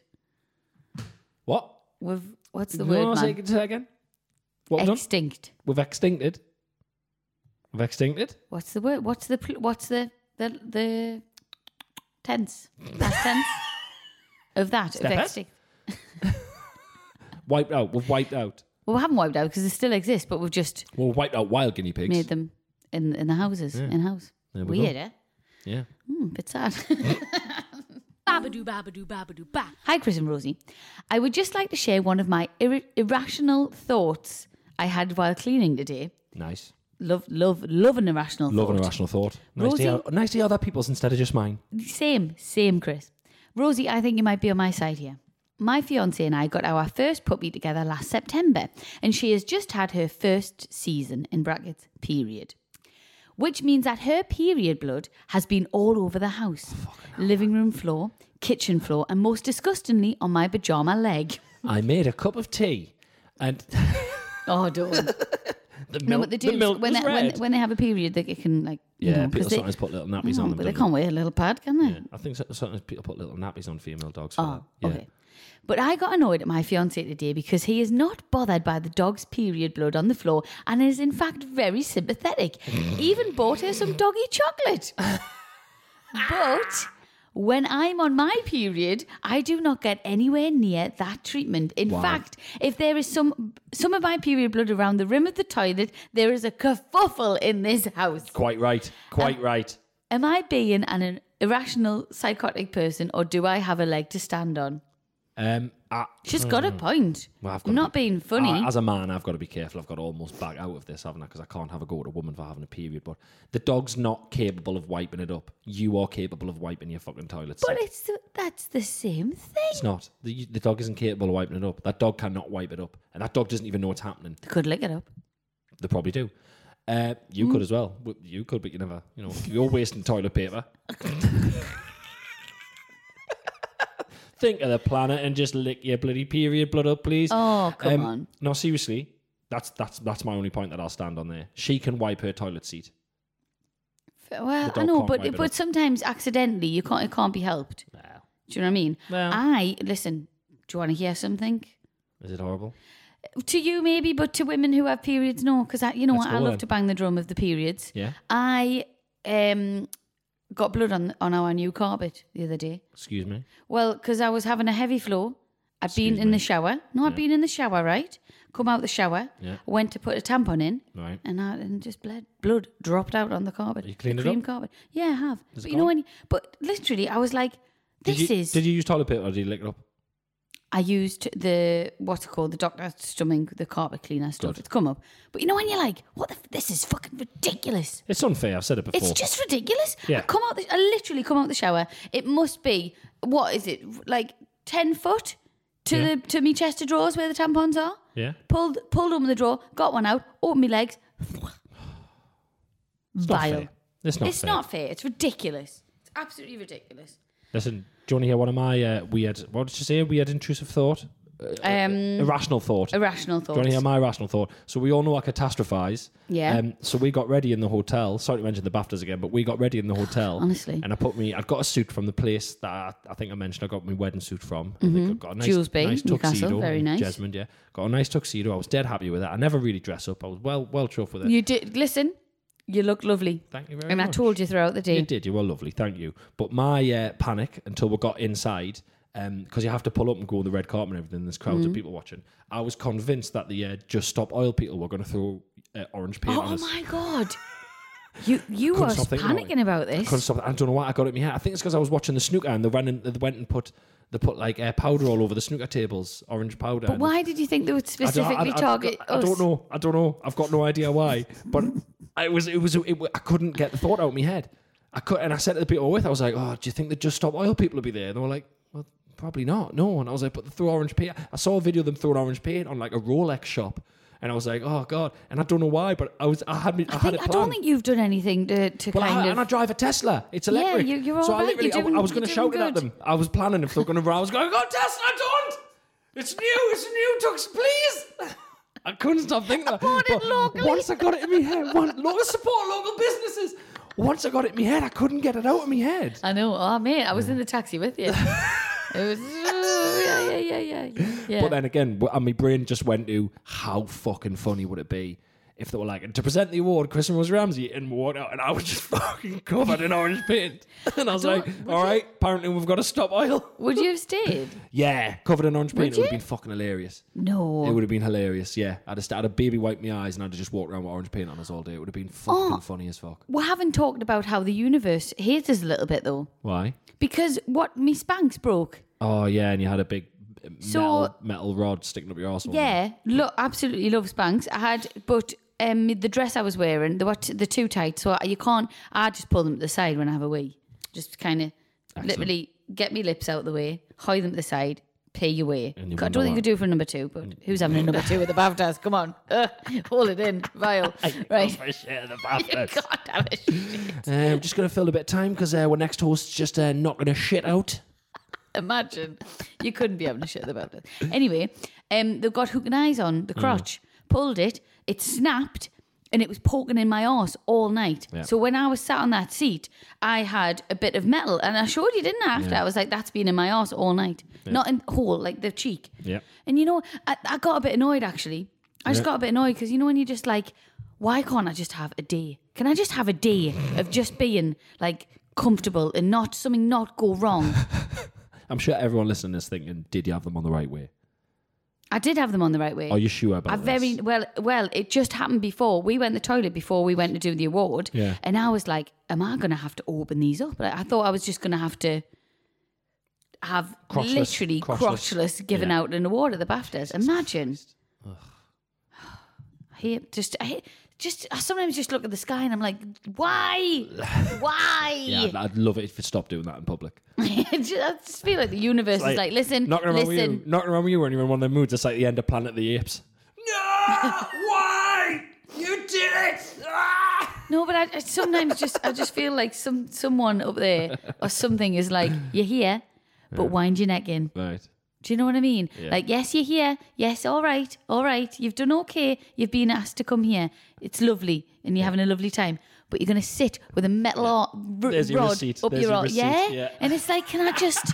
What? We've, what's the You word, wanna man? say, say that again? What we've done? Extinct. We've extincted. We've extincted. What's the word? What's the, pl- what's the, the, the tense? Past tense? Of that. Of Step it? extinct. Wiped out. We've wiped out. Well, we haven't wiped out because they still exist, but we've just Well, we've wiped out wild guinea pigs. made them in in the houses, Yeah. in house. There we Weird, go. eh? Yeah. Hmm, bit sad. Babadoo, babadoo, babadoo, ba. Hi, Chris and Rosie. I would just like to share one of my ir- irrational thoughts I had while cleaning today. Nice. Love, love, love an irrational Love thought. an irrational thought. Nice to, Rosie? hear, nice to hear other people's instead of just mine. Same, same, Chris. Rosie, I think you might be on my side here. My fiance and I got our first puppy together last September, and she has just had her first season, in brackets, period. Which means that her period blood has been all over the house. Living room floor, kitchen floor, and most disgustingly, on my pyjama leg. I made a cup of tea and Oh, don't. the No, milk, but they do. the milk when, was they, when, red. when they have a period, they can, like, you yeah, know, people 'cause they, sometimes put little nappies no, on them. but they don't can't wear a little pad, can they? Yeah, I think so- sometimes people put little nappies on female dogs for Oh, that. Yeah. okay. But I got annoyed at my fiance today because he is not bothered by the dog's period blood on the floor and is in fact very sympathetic. Even bought her some doggy chocolate. But when I'm on my period, I do not get anywhere near that treatment. In Wow. fact, if there is some some of my period blood around the rim of the toilet, there is a kerfuffle in this house. Quite right. Quite right. Am I being an irrational, psychotic person, or do I have a leg to stand on? Um, I, She's got a point. Well, I've got I'm to not being funny. I- as a man, I've got to be careful. I've got to almost back out of this, haven't I? Because I can't have a go at a woman for having a period. But the dog's not capable of wiping it up. You are capable of wiping your fucking toilet But seat. it's the, that's the same thing. It's not. The, the dog isn't capable of wiping it up. That dog cannot wipe it up. And that dog doesn't even know what's happening. They could lick it up. They probably do. Uh, you Mm. could as well. Well, You could, but you never. You know, you're wasting toilet paper. Think of the planet and just lick your bloody period blood up, please. Oh, come Um, on. No, seriously, that's that's that's my only point that I'll stand on there. She can wipe her toilet seat. Well, The I dog know, can't but wipe it but up. sometimes accidentally you can't. It can't be helped. Do you know what I mean? Well. I listen. Do you want to hear something? Is it horrible? To you, maybe, but to women who have periods, no. Because I, you know, Let's what, I go love then. to bang the drum of the periods. Yeah. I um got blood on on our new carpet the other day. Excuse me. Well, because I was having a heavy flow. I'd Excuse been in me. the shower. No, I'd Yeah. been in the shower, right? Come out the shower. Yeah. Went to put a tampon in. Right. And I and just bled. Blood dropped out on the carpet. You cleaned the it up? cream carpet. Yeah, I have. Is it but you know gone? when? You, but literally, I was like, Did "This you, is." Did you use toilet paper or did you lick it up? I used the, what's it called, the Doctor Stomach, the carpet cleaner stuff. Good. It's come up. But you know when you're like, what the, f- this is fucking ridiculous. It's unfair. I've said it before. It's just ridiculous. Yeah. I come out, the, I literally come out the shower. It must be, what is it, like ten foot to Yeah. the to me chest of drawers where the tampons are. Yeah. Pulled pulled open the drawer, got one out, opened my legs. It's not Vile. fair. It's not It's fair. not fair. It's ridiculous. It's absolutely ridiculous. Listen, do you want to hear one of my uh, weird, what did you say, weird intrusive thought? Um, Irrational thought. irrational Do you want to hear thoughts. my rational thought? So we all know I catastrophize. Yeah. Um, so we got ready in the hotel. Sorry to mention the BAFTAs again, but we got ready in the hotel. Honestly. And I put me, I'd got a suit from the place that I, I think I mentioned I got my wedding suit from. I think I got a nice, Jules Bay, nice Newcastle, tuxedo. very nice. Jesmond, yeah. Got a nice tuxedo. I was dead happy with it. I never really dress up. I was well, well chuffed with it. You did, listen, you look lovely. Thank you very And much. I told you throughout the day. You did. You were lovely. Thank you. But my uh, panic until we got inside, because um, you have to pull up and go on the red carpet and everything. There's crowds Mm-hmm. of people watching. I was convinced that the uh, Just Stop Oil people were going to throw uh, orange paint on Oh us. my God. You you Couldn't were stop thinking about panicking it. about I this. couldn't stop. I don't know why I got it in my head. I think it's because I was watching the snooker and they ran and they went and put they put like uh, powder all over the snooker tables, orange powder. But and- why did you think they would I don't- specifically I, I, target I, I, us? don't know. I don't know. I've got no idea why. But I was. It was. It, I couldn't get the thought out of my head. I could, and I said to the people I was with, I was like, "Oh, do you think the Just Stop Oil people will be there?" And they were like, "Well, probably not. No." And I was like, "But they threw orange paint." I saw a video of them throwing orange paint on like a Rolex shop, and I was like, "Oh God!" And I don't know why, but I was. I had me. I, I, had think, it I planned. don't think you've done anything to, to Well, kind I, of... and I drive a Tesla. It's electric. you- you're so all I right. literally, You're I, doing- I was going to you're shout doing it at good. them. I was planning if they were going to. I was going, "Go Tesla! Don't! It's new. It's new. Tux, please." I couldn't stop thinking that. bought it But locally. Once I got it in my head, one, local support local businesses. Once I got it in my head, I couldn't get it out of my head. I know. Oh, mate, I was in the taxi with you. It was... oh, yeah, yeah, yeah, yeah. yeah. But then again, w- and my brain just went to how fucking funny would it be if they were like, to present the award, Chris and Rose Ramsey, and we walked out, and I was just fucking covered in orange paint. And I was Don't- like, all right, apparently we've got to stop oil. Would you have stayed? Yeah, covered in orange paint. Would It would have you? been fucking hilarious. No. It would have been hilarious, yeah. I'd have, st- I'd have baby wiped my eyes and I'd have just walked around with orange paint on us all day. It would have been fucking Oh. funny as fuck. We haven't talked about how the universe hates us a little bit, though. Why? Because what, me Spanx broke. Oh, yeah, and you had a big uh, So- metal, metal rod sticking up your arse. Yeah, lo- absolutely love Spanx. I had, but um, the dress I was wearing, they were t- the too tight, so you can't. I just pull them to the side when I have a wee. Just kind of, literally get me lips out the way, hide them to the side, pay your way. And you I wonder don't think what- you do it for number two, but who's having a number two with the BAFTAs? Come on, uh, hold it in, vile. Right, For sure, the you BAFTAs. can't have a shit. Uh, I'm just going to fill a bit of time because uh, our next host's just uh, knocking a shit out. Imagine. You couldn't be having a shit about it. Anyway, um, they've got hook and eyes on the crotch. Pulled it, it snapped, and it was poking in my arse all night. Yeah. So when I was sat on that seat, I had a bit of metal, and I showed you, didn't I, after? I was like, that's been in my arse all night. Not in the hole, like the cheek. Yeah. And you know, I, I got a bit annoyed, actually. I just Yeah. got a bit annoyed, because you know when you're just like, why can't I just have a day? Can I just have a day of just being, like, comfortable and not something not go wrong? I'm sure everyone listening is thinking, did you have them on the right way? I did have them on the right way. Are you sure about I very this? well. Well, it just happened before we went to the toilet before we went to do the award, Yeah. and I was like, "Am I going to have to open these up?" Like, I thought I was just going to have to have Crotchless- literally crotchless. crotchless given Yeah. out an award at the BAFTAs. Imagine. I hate just. I hate, just. I sometimes just look at the sky and I'm like, why, why? Yeah, I'd, I'd love it if you stopped doing that in public. I just feel like the universe is like, listen, knocking around with listen. you, knocking around with you when you're in one of them moods. It's like the end of Planet of the Apes. No, why? You did it! Ah! No, but I, I sometimes just I just feel like some someone up there or something is like, you're here, but wind your neck in. Right. Do you know what I mean? Yeah. Like, yes, you're here. Yes, all right, all right. You've done okay. You've been asked to come here. It's lovely, and you're having a lovely time. But you're going to sit with a metal ar- r- There's your rod receipt. up There's your your arse. receipt, Yeah? yeah. And it's like, can I just...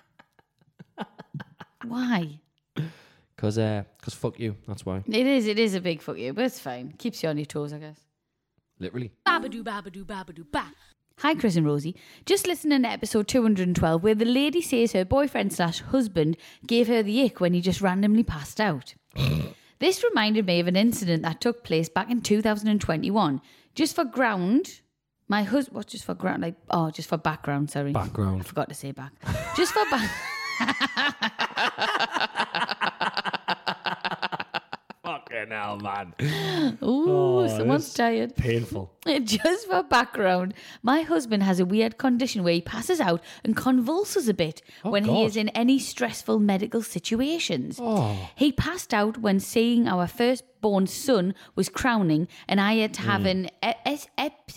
Why? Because uh, cause fuck you. That's why. It is, it is a big fuck you, but it's fine. Keeps you on your toes, I guess. Literally. Babadoo, babadoo, babadoo, ba. Hi, Chris and Rosie. Just listening to episode two hundred twelve where the lady says her boyfriend slash husband gave her the ick when he just randomly passed out. This reminded me of an incident that took place back in two thousand twenty-one. Just for ground, my husband... What, just for ground? Like, oh, just for background, sorry. Background. I forgot to say back. Just for back... Fucking hell, man. Ooh, Oh, someone's this- tired. Painful. Just for background, my husband has a weird condition where he passes out and convulses a bit Oh, when he God. is in any stressful medical situations. Oh. He passed out when seeing our firstborn son was crowning, and I had to have Mm. an e- ep-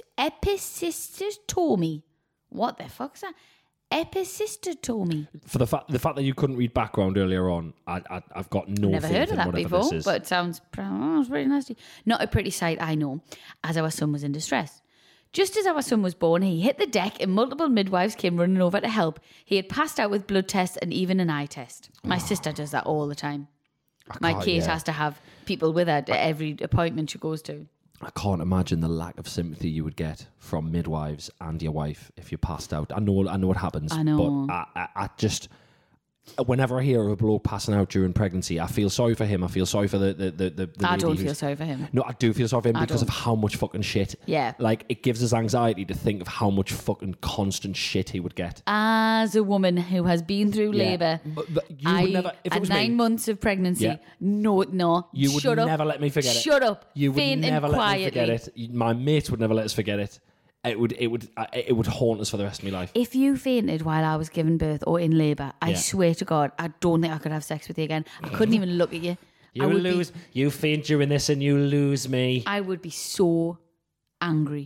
epicystotomy. What the fuck's that? Epicystotomy. For the fact the fact that you couldn't read background earlier on, I, I I've got no Never faith heard of in that whatever before, this is. but it sounds oh, it's pretty nasty. Not a pretty sight, I know, as our son was in distress. Just as our son was born, he hit the deck and multiple midwives came running over to help. He had passed out with blood tests and even an eye test. My sister does that all the time. My can't- Kate yeah. has to have people with her at every appointment she goes to. I can't imagine the lack of sympathy you would get from midwives and your wife if you passed out. I know, I know what happens. I know. But I, I, I just, whenever I hear of a bloke passing out during pregnancy, I feel sorry for him. I feel sorry for the the the. the, the I lady don't who's- feel sorry for him. No, I do feel sorry for him I because don't. of how much fucking shit. Yeah. Like, it gives us anxiety to think of how much fucking constant shit he would get. As a woman who has been through Yeah. labour, But- but you I, would never, if it at was nine me, months of pregnancy, Yeah. no, no, you would shut up. never let me forget it. Shut up. You would Faint never and let me forget quietly. it. My mates would never let us forget it. It would, it would, uh, it would haunt us for the rest of my life. If you fainted while I was giving birth or in labour, I Yeah. swear to God, I don't think I could have sex with you again. I couldn't even look at you. You I would lose. Be, You faint during this, and you lose me. I would be so angry.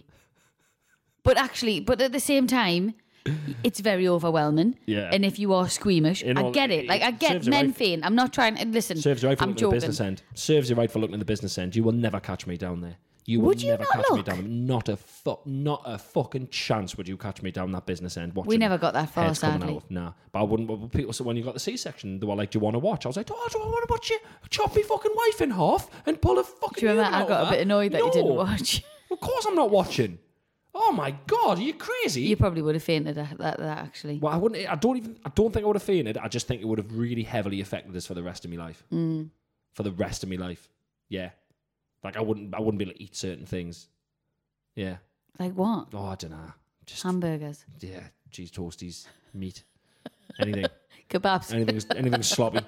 But actually, but at the same time, it's very overwhelming. Yeah. And if you are squeamish, In I all- get it. Like I it get serves you men right. faint. I'm not trying to listen. Serves you right for I'm looking at the joking. business end. Serves you right for looking at the business end. You will never catch me down there. You will Would you never not catch me look? down. Not a fu- not a fucking chance would you catch me down that business end. Watching We never got that far, heads coming sadly. out. Nah, but I wouldn't. But people, so when you got the C-section, they were like, "Do you want to watch?" I was like, "Oh, do I want to watch you chop me fucking wife in half and pull a fucking?" Do you remember? human I out got of a bit that?" annoyed that you No. didn't watch. Of course, I'm not watching. Oh my god, are you crazy? You probably would have fainted at that, that actually. Well, I wouldn't. I don't even. I don't think I would have fainted. I just think it would have really heavily affected us for the rest of my life. Mm. For the rest of my life, yeah. Like I wouldn't. I wouldn't be able to eat certain things. Yeah. Like what? Oh, I don't know. Just Hamburgers, yeah, cheese toasties, meat, anything, kebabs. anything, anything sloppy.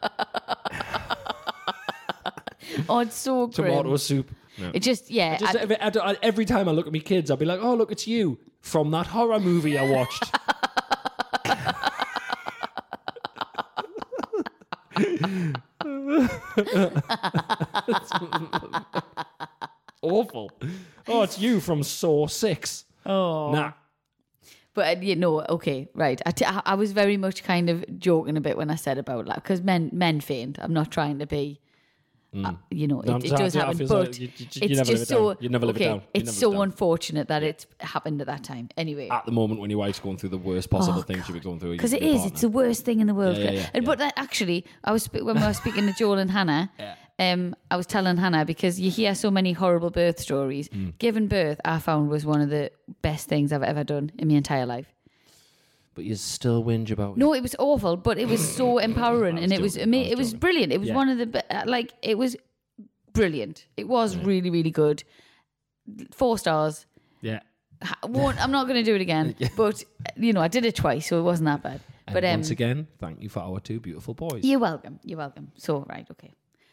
Oh, it's so grim. Tomato soup. No. It just yeah. Just I- every, I- every time I look at my kids, I'll be like, "Oh, look, it's you from that horror movie I watched." Awful. Oh, it's you from Saw Six. Oh. Nah. But uh, you know, okay, right. I, t- I I was very much kind of joking a bit when I said about that because men men faint. I'm not trying to be, uh, you know, No, it, it I'm does sorry, I happen, feel but sorry. You- you- you it's never live just it so down. You never live it okay. down. You It's never so live it down. unfortunate that it happened at that time. Anyway, At the moment when your wife's going through the worst possible Oh, thing she would go through. because it your is, partner. it's the worst thing in the world. Yeah, yeah, yeah, and yeah. but that actually, I was spe- when I was speaking to Joel and Hannah. Um, I was telling Hannah because you hear so many horrible birth stories. Mm. Giving birth, I found was one of the best things I've ever done in my entire life. But you still whinge about it. No, it was awful, but it was so empowering, I was and it was joking, I ama- was it was joking. brilliant. It was Yeah. one of the be- uh, like it was brilliant. It was really really good. Four stars. Yeah. Ha- Won't, I'm not going to do it again, but you know I did it twice, so it wasn't that bad. And But um, once again, thank you for our two beautiful boys. you're welcome. You're welcome. So right, okay.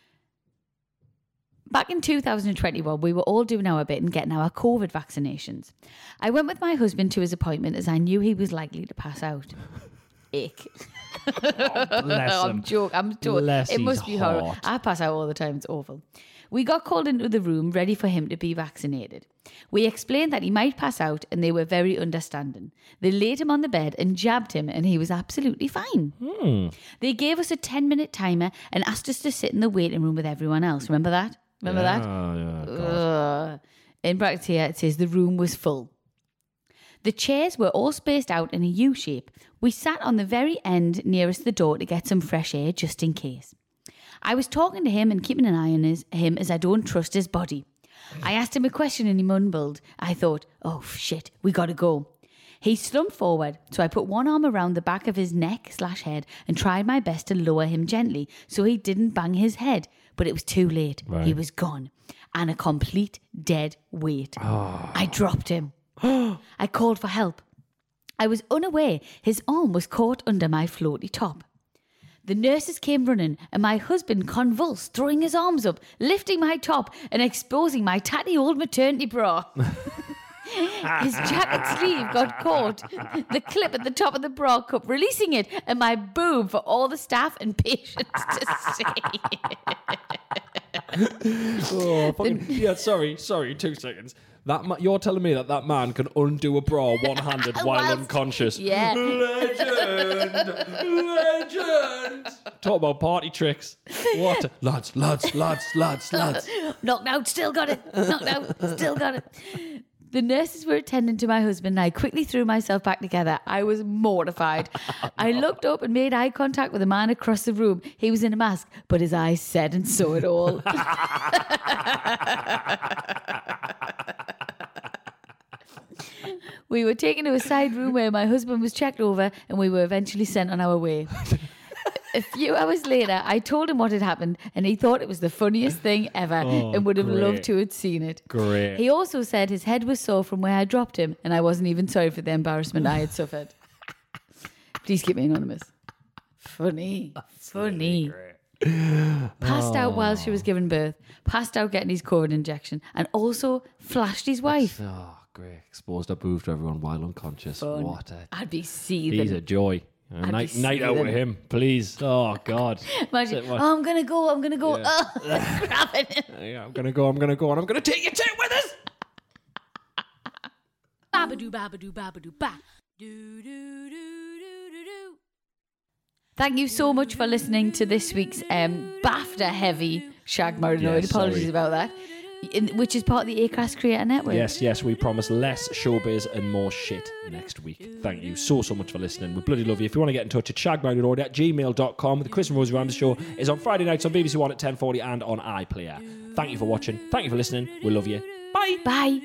Back in two thousand twenty-one, we were all doing our bit and getting our COVID vaccinations. I went with my husband to his appointment as I knew he was likely to pass out. Ick. Bless I'm him. joking. I'm joking. Bless It must his be horrible. heart. I pass out all the time. It's awful. We got called into the room ready for him to be vaccinated. We explained that he might pass out and they were very understanding. They laid him on the bed and jabbed him and he was absolutely fine. Hmm. They gave us a ten minute timer and asked us to sit in the waiting room with everyone else. Remember that? Remember yeah, that? Yeah, God. Ugh. In brackets here, it says the room was full. The chairs were all spaced out in a U shape. We sat on the very end nearest the door to get some fresh air just in case. I was talking to him and keeping an eye on his, him as I don't trust his body. I asked him a question and he mumbled. I thought, oh shit, we gotta go. He slumped forward, so I put one arm around the back of his neck slash head and tried my best to lower him gently so he didn't bang his head. But it was too late. Right. He was gone. And a complete dead weight. Oh. I dropped him. I called for help. I was unaware his arm was caught under my floaty top. The nurses came running and my husband convulsed, throwing his arms up, lifting my top and exposing my tatty old maternity bra. His jacket sleeve got caught, the clip at the top of the bra cup, releasing it, and my boob for all the staff and patients to see. Oh, fucking, yeah, sorry, sorry, two seconds. That ma- You're telling me that that man can undo a bra one-handed while Whilst- unconscious? Yeah. Legend! Legend! Talk about party tricks. What? Lads, lads, lads, lads, lads. Knocked out, still got it. Knocked out, still got it. The nurses were attending to my husband and I quickly threw myself back together. I was mortified. I looked up and made eye contact with a man across the room. He was in a mask, but his eyes said and saw it all. We were taken to a side room where my husband was checked over and we were eventually sent on our way. A few hours later, I told him what had happened and he thought it was the funniest thing ever Oh, and would have great. loved to have seen it. Great. He also said his head was sore from where I dropped him and I wasn't even sorry for the embarrassment I had suffered. Please keep me anonymous. Funny. Funny. Passed out while she was giving birth, passed out getting his COVID injection and also flashed his wife. Oh, great. Exposed her boob to everyone while unconscious. Fun. What a... I'd be seething. He's a joy. A I'd night, be night out with seething. him, please. Oh, God. Imagine, Sit- what- oh, I'm going to go, I'm going to go. Yeah. Oh, grabbing it. Yeah, I'm going to go, I'm going to go, and I'm going to take you tit with us. Babadoo, babadoo, babadoo, ba. Do, do, do, do, do, do. Thank you so much for listening to this week's um, BAFTA heavy Shag Marinoid. Yes, Apologies sorry. about that. In, which is part of the Acast Creator Network. Yes, yes, we promise less showbiz and more shit next week. Thank you so, so much for listening. We bloody love you. If you want to get in touch, it's shagmarinoid at gmail dot com. The Chris and Rosie Ramsey Show is on Friday nights on B B C One at ten forty and on iPlayer. Thank you for watching. Thank you for listening. We love you. Bye. Bye.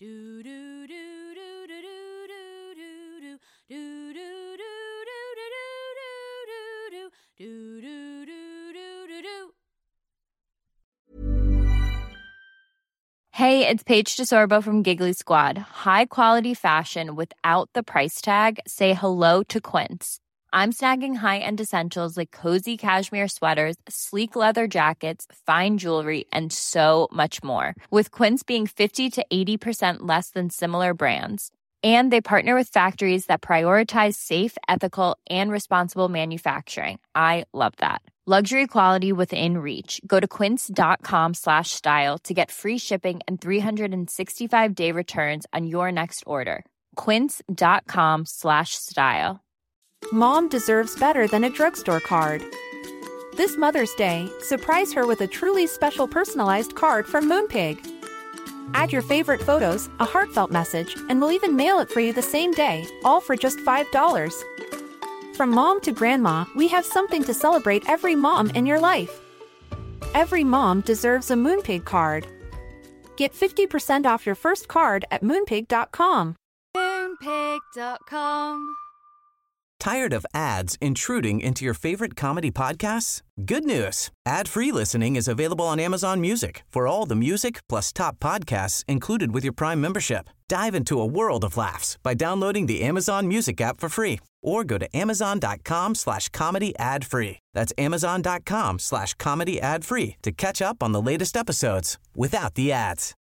Hey, it's Paige DeSorbo from Giggly Squad. High quality fashion without the price tag. Say hello to Quince. I'm snagging high-end essentials like cozy cashmere sweaters, sleek leather jackets, fine jewelry, and so much more. With Quince being fifty to eighty percent less than similar brands. And they partner with factories that prioritize safe, ethical, and responsible manufacturing. I love that. Luxury quality within reach. Go to quince.com slash style to get free shipping and three sixty-five day returns on your next order. Quince.com slash style. Mom deserves better than a drugstore card. This Mother's Day, surprise her with a truly special personalized card from Moonpig. Add your favorite photos, a heartfelt message, and we'll even mail it for you the same day, all for just five dollars. From mom to grandma, we have something to celebrate every mom in your life. Every mom deserves a Moonpig card. Get fifty percent off your first card at moonpig dot com. Moonpig dot com. Tired of ads intruding into your favorite comedy podcasts? Good news. Ad-free listening is available on Amazon Music for all the music plus top podcasts included with your Prime membership. Dive into a world of laughs by downloading the Amazon Music app for free or go to amazon.com slash comedy ad free. That's amazon.com slash comedy ad free to catch up on the latest episodes without the ads.